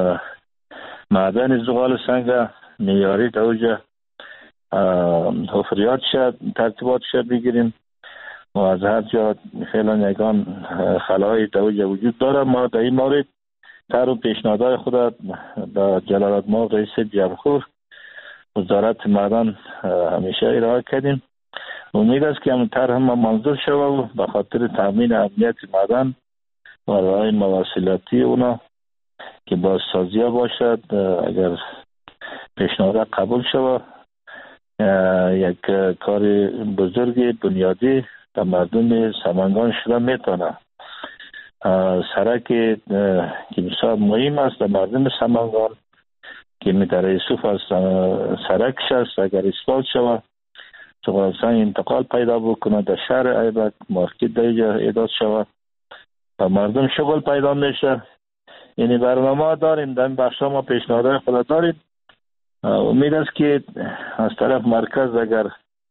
معدن زغال سنگ معیاری در اوجه حفریات شد ترتیبات شد بگیریم و از هر جا فعلا یگان خلای در اوجه وجود داره. ما در این مورد تر و پیشنهادهای خود در جلالت مآب رئیس جمهور وزارت معدن همیشه ارائه کردیم. امید است که همون طرح ما منظور شود و به خاطر تامین امنیت معدن و راه مواصلاتی اونا که بازسازی باشد، اگر پیشنهاد قبول شود یک کار بزرگ بنیادی در مردم سمنگان شده میتونه. سرک که بسیار مهم است در مردم سمنگان که در یوسف از سرکش است، اگر اسفالت شود زغال سنگ انتقال پیدا بکنه در شهر ایبک مارکت در اینجا ایجاد شود و مردم شغل پیدا میشه. یعنی برنامه داریم در این بخش ما پیشنهادهای خود داریم. امید است که از طرف مرکز اگر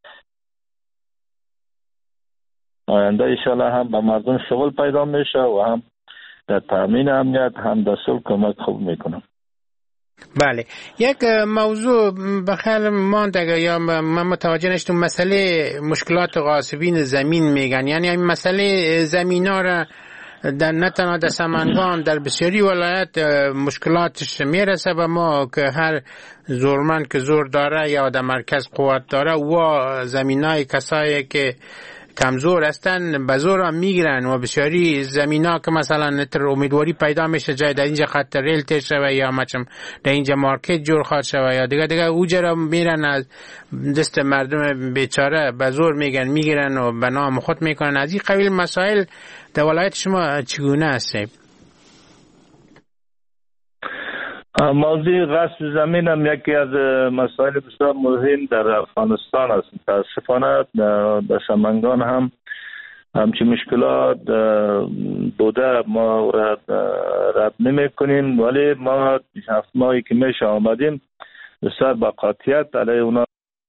آینده انشاءالله هم به مردم شغل پیدا میشه و هم در تامین امنیت هم در صلح کمک خوب میکنم. بله، یک موضوع بخیر مانده یا من متوجه نشدم، مسئله مشکلات غاصبین زمین میگن، یعنی این مسئله زمین ها را در نه تنها در سمنگان در بسیاری ولایت مشکلاتش میرسه به ما که هر زورمند که زور داره یا در مرکز قوت داره و زمین های کسایی که کمزور هستن به زور هم میگیرن و بسیاری زمینا که مثلا تر امیدواری پیدا میشه جای در اینجا خط ریل تر شوه یا مچم در اینجا مارکت جور خواهد شوه یا دیگه دیگه اوجه را میرن از دست مردم بیچاره به زور میگن میگیرن و به نام خود میکنن. از این قبیل مسائل در ولایت شما چگونه هسته؟ موضوع غصب زمین هم یکی از مسائل بسیار مهم در افغانستان است. متاسفانه در سمنگان هم همچین مشکلات بوده، ما رد, رد نمی کنیم، ولی ما هفت ماهی که میشه آمدیم بسیار با قاطعیت علیه اونا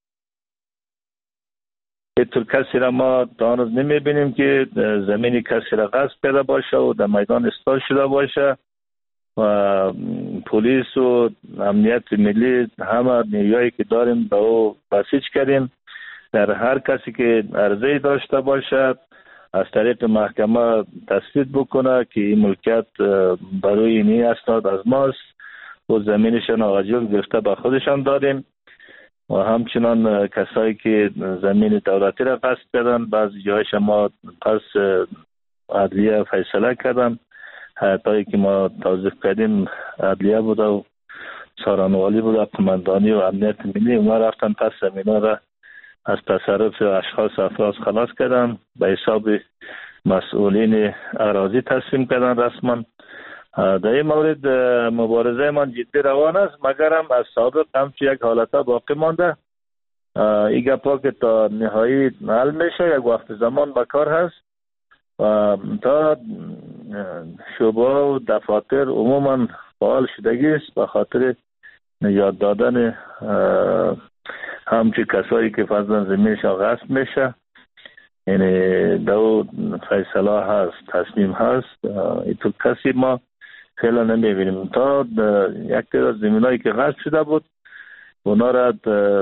اینطور کسی را ما دانوز نمی بینیم که زمینی کسی را غصب کرده باشه و در میدان استاد شده باشه و پلیس و امنیت ملی همه نیرویی که داریم به او بسیج کردیم. در هر کسی که عرضه داشته باشد از طریق محکمه تثبیت بکنه که این ملکیت برای اینی اسناد از ماست و زمینشان آجیل گرفته به خودشان داریم. و همچنان کسایی که زمین دولتی را غصب کردن بعضی جایش ما پس عدلیه فیصله کردن. حیاتایی که ما توضیح کردیم عدلیه بوده و سارانوالی بوده، قماندانی و امنیت ملی، اونا رفتن پس زمینا را از تصرف اشخاص افراد خلاص کردن، به حساب مسئولین اراضی تصمیم کردن رسما. در این مورد مبارزه من جدی روان است، مگر هم از سابق همچون یک حالتا باقی مانده. این گپا که تا نهایی حل میشه یک وقت زمان بکار هست تا شعبه و دفاتر عموما فعال شدگی است به خاطر یاد دادن همچی کسایی که فضلا زمینشان غصب میشه. یعنی دو فیصله هست، تصمیم هست، اینطور کسی ما خیلی نمیبینیم. تا یک تعداد زمینایی که غصب شده بود اونا را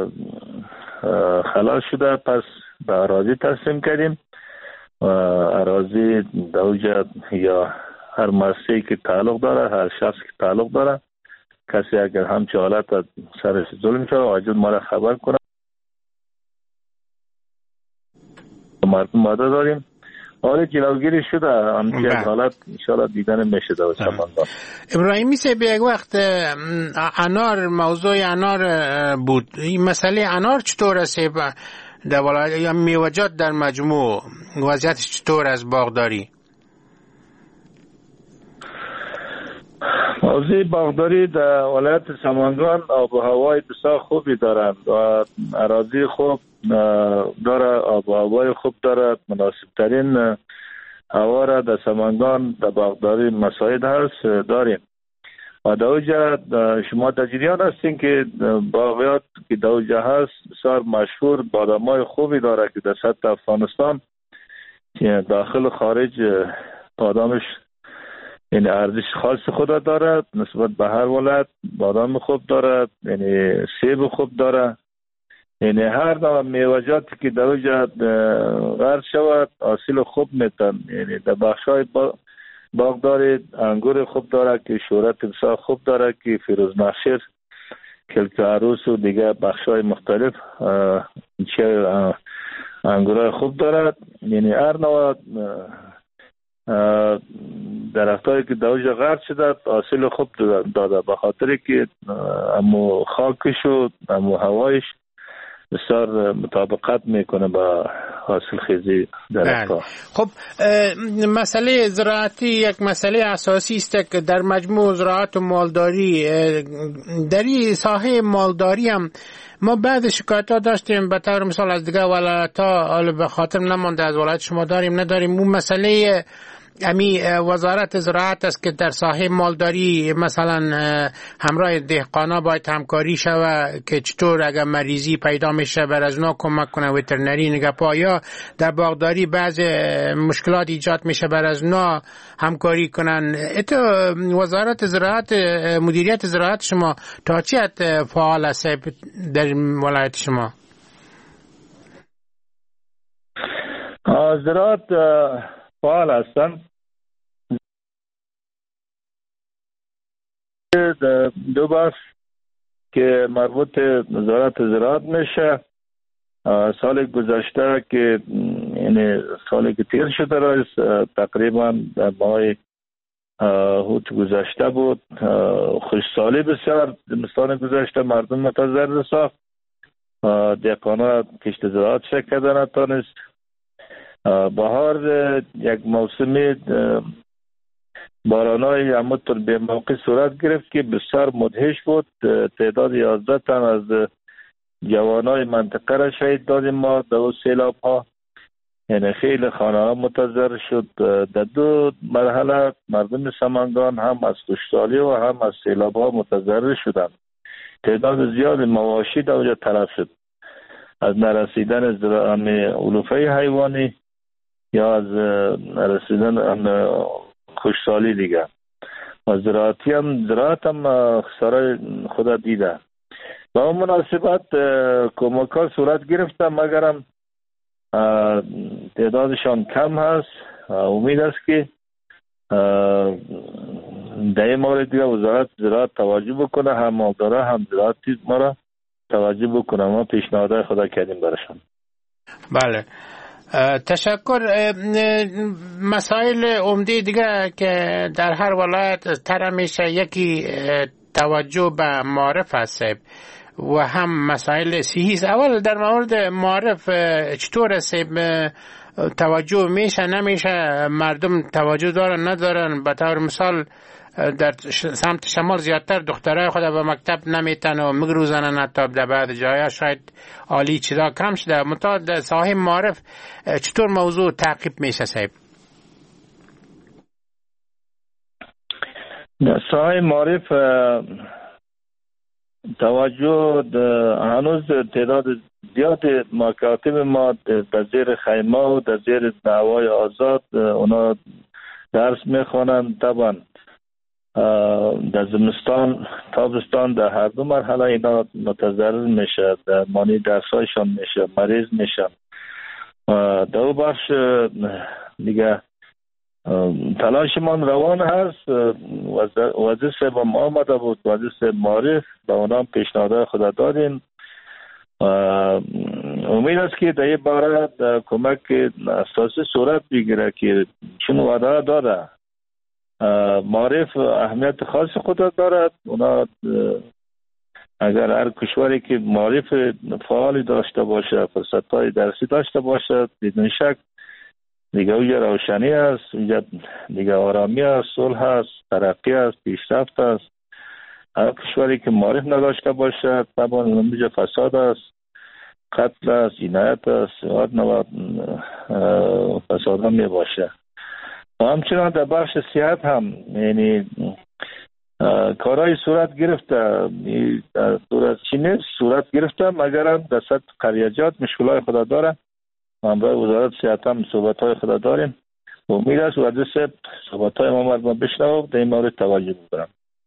خلاص شده پس به اراضی تسلیم کردیم. اراضی دوجه یا هر مؤسسه‌ای که تعلق داره، هر شخص که تعلق داره، کسی اگر همچه حالت سرش ظلم شده واجب ما را خبر کنه. مردم ماده داریم حالی جلوگیری شده همچه حالت انشاءالله دیدن میشه در سمنگان. ابراهیمی سه به یک وقت انار، موضوع انار بود. این مسئله انار چطور است در ولایت یا میوجات در مجموع وضعیتش چطور از باغداری؟ موضوع باغداری در ولایت سمنگان آب و هوای بسیار خوبی دارند و اراضی خوب داره، آب و هوای خوب داره. مناسب ترین هوا را در سمنگان در باغداری مساعد هست داریم و دوجه شما در جریان هستین که باغیات که دوجه هست بسیار مشهور بادامای خوبی داره که در سطح افغانستان داخل و خارج بادامش یعنی ارزش خاص خود داره نسبت به هر ولایت. بادام خوب داره، یعنی سیب خوب داره، یعنی هر نوع میوه‌جاتی که در اوجه غرض شود حاصل خوب میتن. یعنی در بخشای باغداری انگور خوب داره که شهرت بسیار خوب داره که فیروز نشر، کلک عروس و دیگه بخشای مختلف چه انگورای خوب داره. یعنی هر نوع درختایی که دوجه غرض شده حاصل خوب داده به خاطر که امو خاکش و امو هوایش بسیار مطابقت میکنه با حاصل خیزی درختها. خب مسئله زراعتی یک مسئله اساسی است که در مجموع زراعت و مالداری، در این ساحه مالداری هم ما بعد شکایت ها داشتیم به طور مثال از دیگه ولایت ها، حالا به خاطر نمانده از ولایت شما داریم نداریم. اون مسئله امی وزارت زراعت است که در ساحه مالداری مثلا همراه دهقانا باید همکاری شوه که چطور اگر مریضی پیدا میشه بر از اونا کمک کنه، وترنری نگهبان، یا در باغداری بعض مشکلات ایجاد میشه بر از اونا همکاری کنن. اتو وزارت زراعت، مدیریت زراعت شما تا چی حد فعال است در ولایت شما؟ زراعت فعال هستن. دو بخش که مربوط وزارت زراعت میشه. سال گذشته که این سالی که تیر شده رئیس تقریبا در ماه هوت گذشته بود. خوشسالی بسیار زمستان گذشته مردم متضرر ساخت. دهقانا کشت زراعت شکر نتانست. بهار یک موسمی بارانای همونطور به موقع صورت گرفت که بسیار مدهش بود. تعداد یازده تن از جوانای منطقه را شهید دادیم ما در اون سیلاب ها. یعنی خیلی خانه ها متضرر شد. در دو مرحله مردم سمنگان هم از خشکسالی و هم از سیلاب ها متضرر شدند. تعداد زیاد مواشی در اونجا تلف شد، از نرسیدن علوفه حیوانی یا از نرسیدن خشکسالی دیگه. و زراعتی هم زراعت هم خساره خدا دیده. با اون مناسبت کمک ها صورت گرفته مگر هم تعدادشان کم هست. امید است که در این مورد دیگه وزارت زراعت توجه بکنه، هم مالداره هم زراعتی ما را توجه بکنه. ما پیشنهادهای خدا کردیم برشان. بله تشکر. مسائل عمده دیگه که در هر ولایت تر میشه، یکی توجه به معارف هست و هم مسائل صحی است. اول در مورد معارف چطور است؟ توجه میشه نمیشه؟ مردم توجه دارن ندارن؟ به طور مثال در سمت شمال زیادتر دخترای خود به مکتب نمیتن و مگروزنن، حتی در بعد جایا شاید عالی چیزا کم شده. متا در ساحه معارف چطور موضوع تعقیب میشه صاحب؟ در ساحه معارف توجه هنوز تعداد زیاد مکاتب ما در زیر خیمه و در زیر دعوای آزاد اونا درس میخوانند. طبعا در زمستان تابستان در هر دو مرحله اینا متضرر میشه، در مانی درسایشان میشه، مریض میشن. در بخش دیگه تلاشمان روان هست. وزیر صاحب هم آمده بود، وزیر صاحب معارف به اونام پیشنهادهای خدا دادیم. امید است که در این باره کمک اساسی صورت بگیره که چون وعده داره. معارف اهمیت خاص خود دارد. اونا اگر هر کشوری که معارف فعالی داشته باشه، فرصت‌های درسی داشته باشه، بدون شک دیگه اونجا روشنی است، اونجا دیگه آرامی است، صلح است، ترقی است، پیشرفت است. هر کشوری که معارف نداشته باشه طبعا اونجا فساد است، قتل است، جنایت است، هر نوع فساد هم می باشه. و همچنان در بخش صحت هم یعنی کارهای صورت گرفته. صورت چی نیست؟ صورت گرفته مگر هم در سطح قریجات مشکلات خدا داره. همراه وزارت صحت هم صحبت های خدا داریم. امید است وزیر صاحب صحبت های ما مردم بشنوه در این مورد توجه بکنم.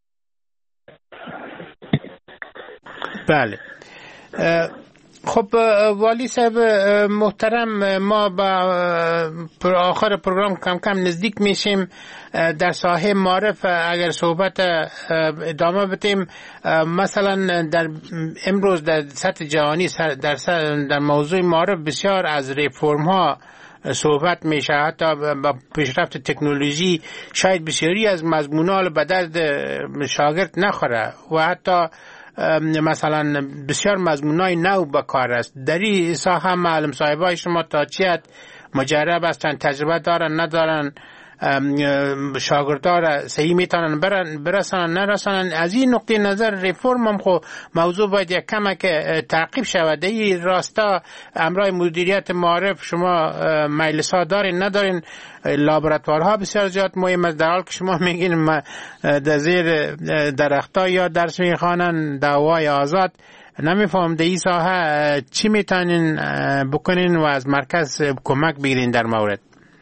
بله. خب والی صاحب محترم، ما با آخر پروگرام کم کم نزدیک میشیم. در ساحه معارف اگر صحبت ادامه بدیم، مثلا در امروز در سطح جهانی در در موضوع معارف بسیار از ریفورم ها صحبت میشه. حتی با پیشرفت تکنولوژی شاید بسیاری از مضمون‌ها به درد شاگرد نخوره و حتی مثلا بسیار مضمونای نو به کار است. در این ساحه معلم صاحبای شما تا چیت مجرب هستن، تجربه دارن ندارن، شاگردار صحیح میتونن برسانن نرسانن؟ از این نقطه نظر ریفورم هم خو موضوع باید یک کمک تعقیب شود. در این راستا امرای مدیریت معارف شما مجلس‌ها دارین ندارین؟ لابراتوارها بسیار زیاد مهم است. در حال که شما میگین در زیر درخت‌ها یا درس میخوانن دعوای آزاد، نمیفهم در این ساحه چی میتونین بکنین و از مرکز کمک بگیرین در مورد؟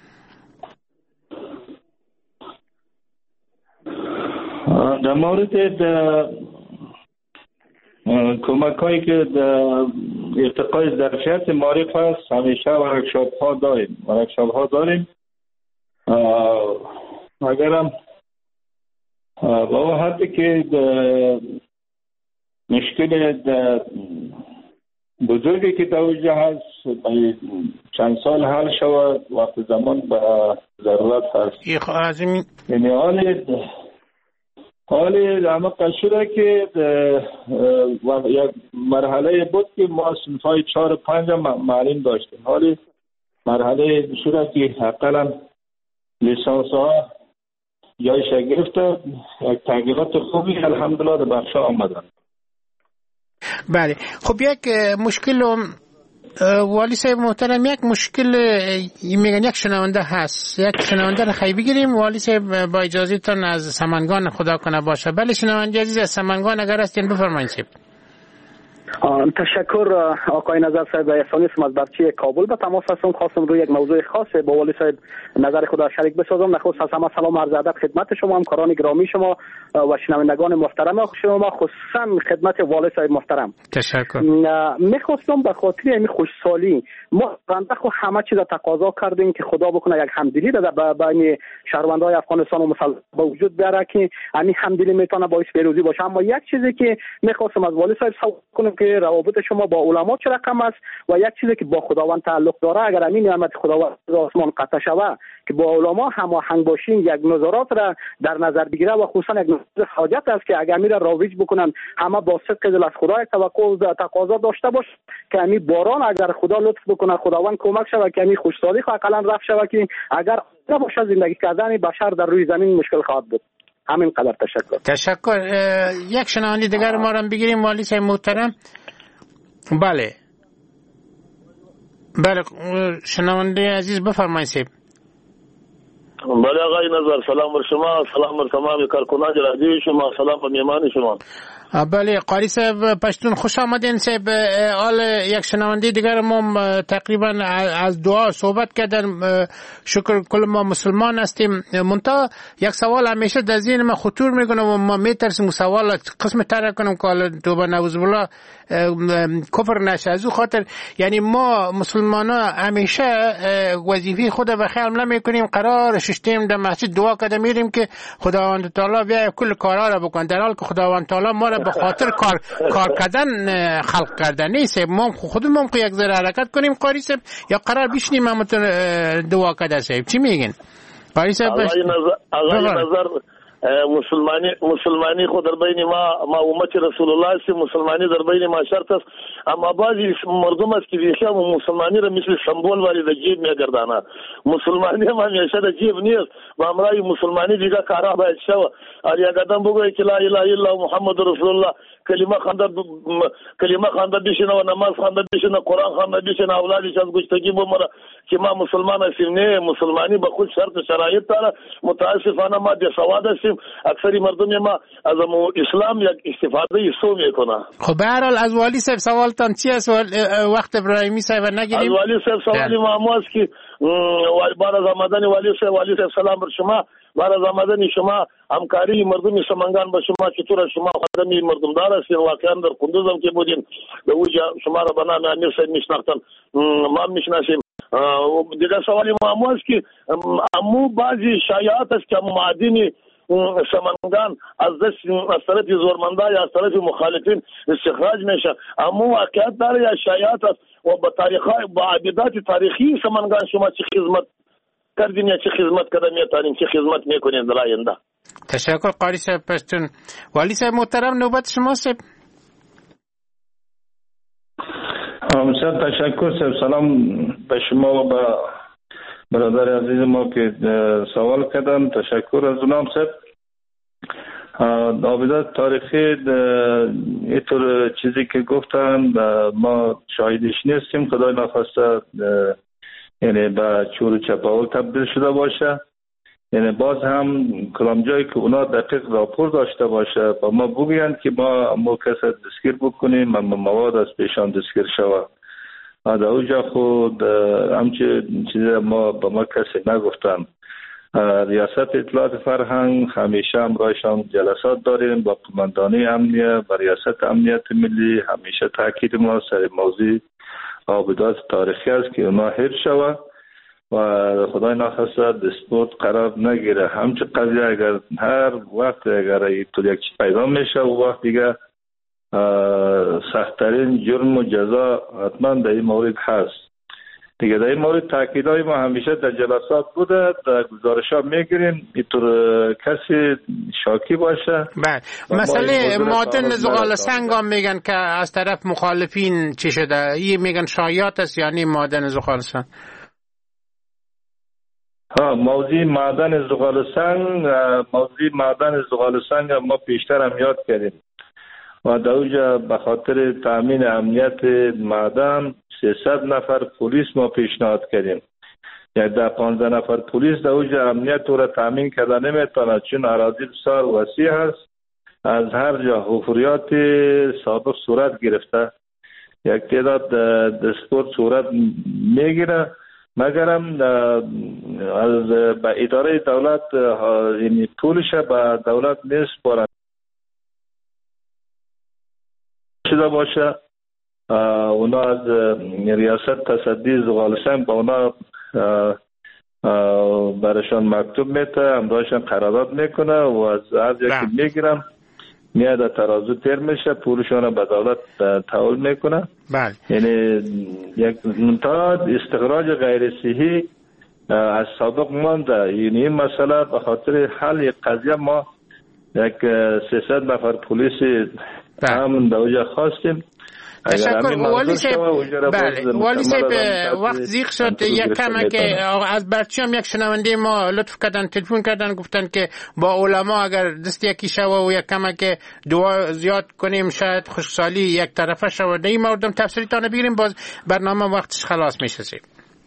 در مورد کمک هایی که در ارتقای ظرفیت معارف هست همیشه ورکشاپ ها داریم ورکشاپ ها داریم اگرم با حدی که مشکل بزرگی که در وجه هست چند سال حل شود وقت زمان به ضرورت هست. یعنی حال حال همه قشوره که یک مرحله بود که ما صنفای چهار و پنج معلم داشتیم. حالی مرحله شده که حقا لیسانس ها یایش گرفته، یک تغییرات خوبی الحمدلله در بخش آمدن. بله خب یک مشکل والی صاحب محترم، یک مشکل میگن یک شنونده هست، یک شنونده رو خیلی بگیریم. والی صاحب با اجازهتون از سمنگان خدا کنه باشه. بله شنونده عزیز از سمنگان اگر هستین بفرمایید صاحب. تشکر آقای نظر صاحب. احسان اسم از برچی کابل به تماس هستم. خواستم روی یک موضوع خاص با والی صاحب نظر خود شریک بسازم. نخست از همه سلام عرض ادب خدمت شما، همکاران گرامی شما و شنوندگان محترم شما، خصوصا خدمت والی صاحب محترم. تشکر. میخواستم به خاطر این خوشسالی ما بنده خو همه چیز تقاضا کردیم که خدا بکنه یک همدلی در بین شهروندان افغانستان و مسلمان به وجود بیاره که همین همدلی میتونه باعث پیروزی باشه. اما یک چیزی که میخواستم از والی صاحب سوال کنم که روابط شما با علما چه رقم است و یک چیزی که با خداوند تعلق داره، اگر همین نعمت خداوند آسمان قطع شود که با علما هماهنگ باشین، یک نظرات را در نظر بگیره و خصوصا یک نظر حاجت است که اگر میره راویج بکنن همه با صدق دل از خدا توقع و تقاضا داشته باش که همین باران اگر خدا لطف بکنه خداوند کمک شود که همین خوشحالی حداقل رفت شود که اگر نباشه زندگی کردن بشر در روی زمین مشکل خواهد بود. همین قدر. تشکر. تشکر. یک شنونده دیگر ما را بگیریم والی صاحب محترم. بله بله شنونده عزیز بفرمایید صاحب. بله آقای نظر سلام بر شما، سلام بر تمام کارکنان رادیو شما، سلام به میهمان شما. بله قاری صاحب پشتون خوش آمدین صاحب. حال یک شنونده دیگر ما تقریبا از دعا صحبت کردن، شکر کل ما مسلمان هستیم. منتها یک سوال همیشه در ذهن ما خطور میکنه و ما میترسیم سوال قسم طرح کنم که حالا توبه نعوذ بالله کفر نشه. از او خاطر یعنی ما مسلمان ها همیشه وظیفه خود به خیال نمیکنیم، قرار ششتیم در مسجد دعا کرده میریم که خداوند تعالی بیا کل کارا را بکن، در حال که خداوند تعالی ما را به خاطر کار کار کردن خلق کرده نیست. ما خودمون که یک ذره حرکت کنیم قاری صاحب یا قرار بشینیم همتون دعا کرده صاحب. چی میگین قاری صاحب؟ آقای نظر آقای نظر مسلمانی مسلمانی خود در بین ما ما امت رسول الله است، مسلمانی در بین ما شرط است، اما بعضی مردم است که بیشتر مسلمانی را مثل سمبول ولی در جیب میگردانه. مسلمانی هم همیشه در جیب نیست و امرای مسلمانی دیگه کارا باید شوه. اگر قدم بگویی که لا اله الا الله محمد رسول الله کلمه خونده کلمه خونده بشینه و نماز خونده بشینه، قرآن خونده بشینه، اولادش از گشتگی بمره که ما مسلمان هستیم. نه، مسلمانی به خود شرط شرایط داره. متاسفانه ما بی سواد هستیم، اکثری مردم ما از اسلام یک استفاده سو میکنه. خب به هر حال از والی صاحب سوالتان چی است؟ وقت ابراهیمی صاحب نگیریم. از والی صاحب سوالی ما است که بعد از آمدن والی صاحب والی صاحب سلام بر شما، بعد از آمدن شما همکاری مردم سمنگان به شما چطور؟ شما خدمی مردم دار هستین، واقعا در کندوز هم که بودین به اوجا شما را به نام امیر صاحب میشناختن، ما میشناسیم. دیگر سوالی ما است که امو بعضی شایعات است که معادن سمنگان از دست از طرف زورمندا یا از طرف مخالفین استخراج میشه. اما واقعیت داره یا شایعات است و با تاریخ با عبادات تاریخی سمنگان شما چه خدمت کردین یا چه خدمت کردین میتونین چه خدمت میکنین در آینده؟ تشکر قاری صاحب پشتون. والی صاحب محترم نوبت شما صاحب. بسیار تشکر صاحب. سلام به شما و به برادر عزیز ما که سوال کردن. تشکر از اونام صاحب. عابدات تاریخی اینطور چیزی که گفتن ما شاهدش نیستیم، خدای نخواسته یعنی به چور و چپاول تبدیل شده باشه. یعنی باز هم کلام جایی که اونا دقیق راپور داشته باشه با ما بگویند که ما ما کسی دستگیر بکنیم و مواد از پیشان دستگیر شود. در اوجا خود همچه چیزی ما با ما کسی نگفتن. ریاست اطلاعات فرهنگ همیشه همراهشان جلسات داریم با قماندانی امنیه و ریاست امنیت ملی. همیشه تاکید ما سر موضوع عابدات تاریخی است که اونا حفظ شود و خدای نخواسته دستبرد قرار نگیره. همچه قضیه اگر هر وقت اگر اینطور یک چیز پیدا میشه و وقت دیگه سخت‌ترین جرم و جزا حتما در این مورد هست. دیگه در این مورد تاکیدهای ما همیشه در جلسات بوده، در گزارش ها میگیریم اینطور کسی شاکی باشه. بله مسئله معدن زغال سنگ هم میگن که از طرف مخالفین چی شده؟ این میگن شایعات است یعنی معدن زغال سنگ. ها موضوع معدن زغال سنگ موضوع معدن زغال سنگ ما پیشتر هم یاد کردیم و در اونجا به خاطر تامین امنیت معدن سیصد نفر پلیس ما پیشنهاد کردیم. یک ده پانزده نفر پلیس در اونجا امنیت رو تامین کرده نمیتونه چون اراضی بسیار وسیع هست، از هر جا حفریات سابق صورت گرفته، یک تعداد دستور صورت میگیره مگرم از به اداره دولت یعنی پولش به دولت نیست بارن شده باشه. اونا از ریاست تصدی زغال سنگ با اونا برشان مکتوب میته، همراهشان قرارداد میکنه و از هر جا که میگیرن میاد ترازو تیر میشه، پولشان به دولت تحویل میکنه. بله یعنی یک منتها استخراج غیر صحیح از سابق مانده. یعنی این مسئله به خاطر حل یک قضیه ما یک سیصد نفر پلیس هم در اونجا خواستیم. تشکر والی صاحب. بله والی صاحب وقت زیغ شد یک کم که از برچی هم یک شنونده ما لطف کردن تلفن کردن گفتن که با علما اگر دست یکی شوه و یک کم که دعا زیاد کنیم شاید خوشحالی یک طرفه شوه. در این موردم تفسیری تانه بگیریم باز برنامه وقتش خلاص میشه سید.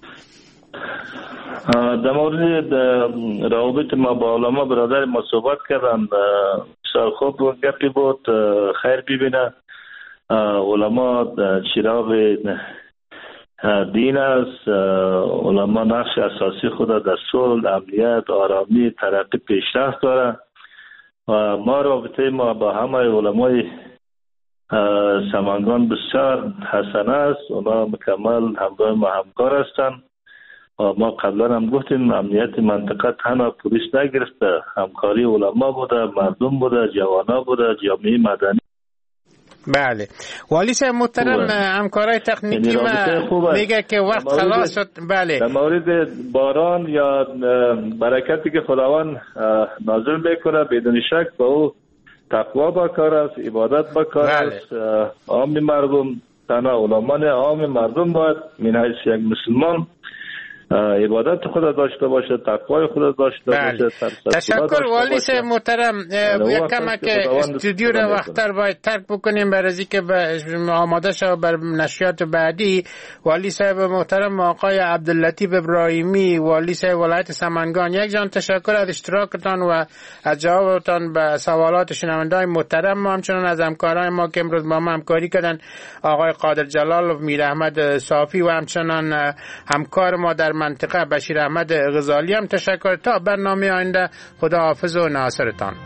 در مورد روابط ما با علما برادر ما صحبت کردن، بسیار خوب و گپی بود، خیر ببینه. علما چراغ دین است، علما نقش اساسی خود در صلح، امنیت، آرامی، ترقی، پیشرفت داره و ما رابطه ما با همه علمای سمنگان بسیار حسن است. اونا مکمل همراه ما همکار هستند و ما قبلا هم گفتیم امنیت منطقه تنها پلیس نگرفته، همکاری علما بوده، مردم بوده، جوانا بوده، جامعه مدنی. بله والی صاحب محترم همکارای تکنیکی ما میگه که وقت خلاص شد. بله در مورد باران یا برکتی که خداوند نازل میکنه بدون شک با او تقوا با کار است، عبادت با کار است. عام مردم تنها علمان عام مردم باید من حیث یک مسلمان عبادت خود داشته باشه، تقوای خود داشته باشه. تشکر والی صاحب محترم. یک کم که استودیو رو وقتر باید ترک بکنیم برای از اینکه آماده شو بر نشریات بعدی. والی صاحب محترم آقای عبداللطیف ابراهیمی والی صاحب ولایت سمنگان، یک جان تشکر از اشتراکتان و از جوابتان به سوالات شنونده‌های محترم ما، همچنان از همکارای ما که امروز با ما همکاری کردن آقای قادر جلال و میر احمد صافی و همچنان همکار ما در منطقه بشیر احمد غزالی هم تشکر. تا برنامه آینده خدا حافظ و ناصرتان.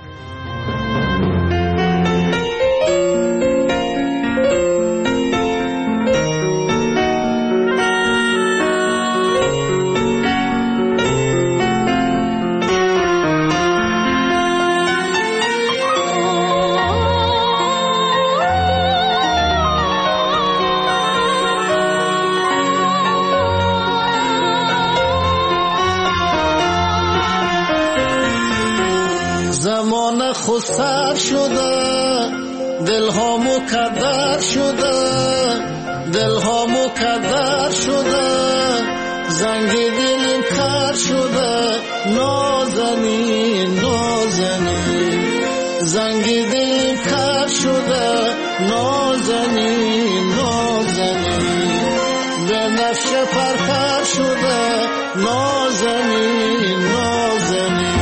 خود سر شده دل ها مکدر شده، دل ها مکدر شده، زنگ دلم کر شده، نازنین نازنین، زنگ دلم کر شده، نازنین نازنین، به نفش پرپر شده، نازنین نازنین.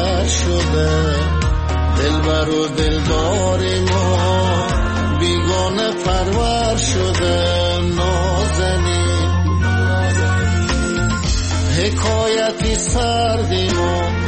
دلبر و دلدار ما بیگانه پرور شده نازنین، حکایتی سردیم و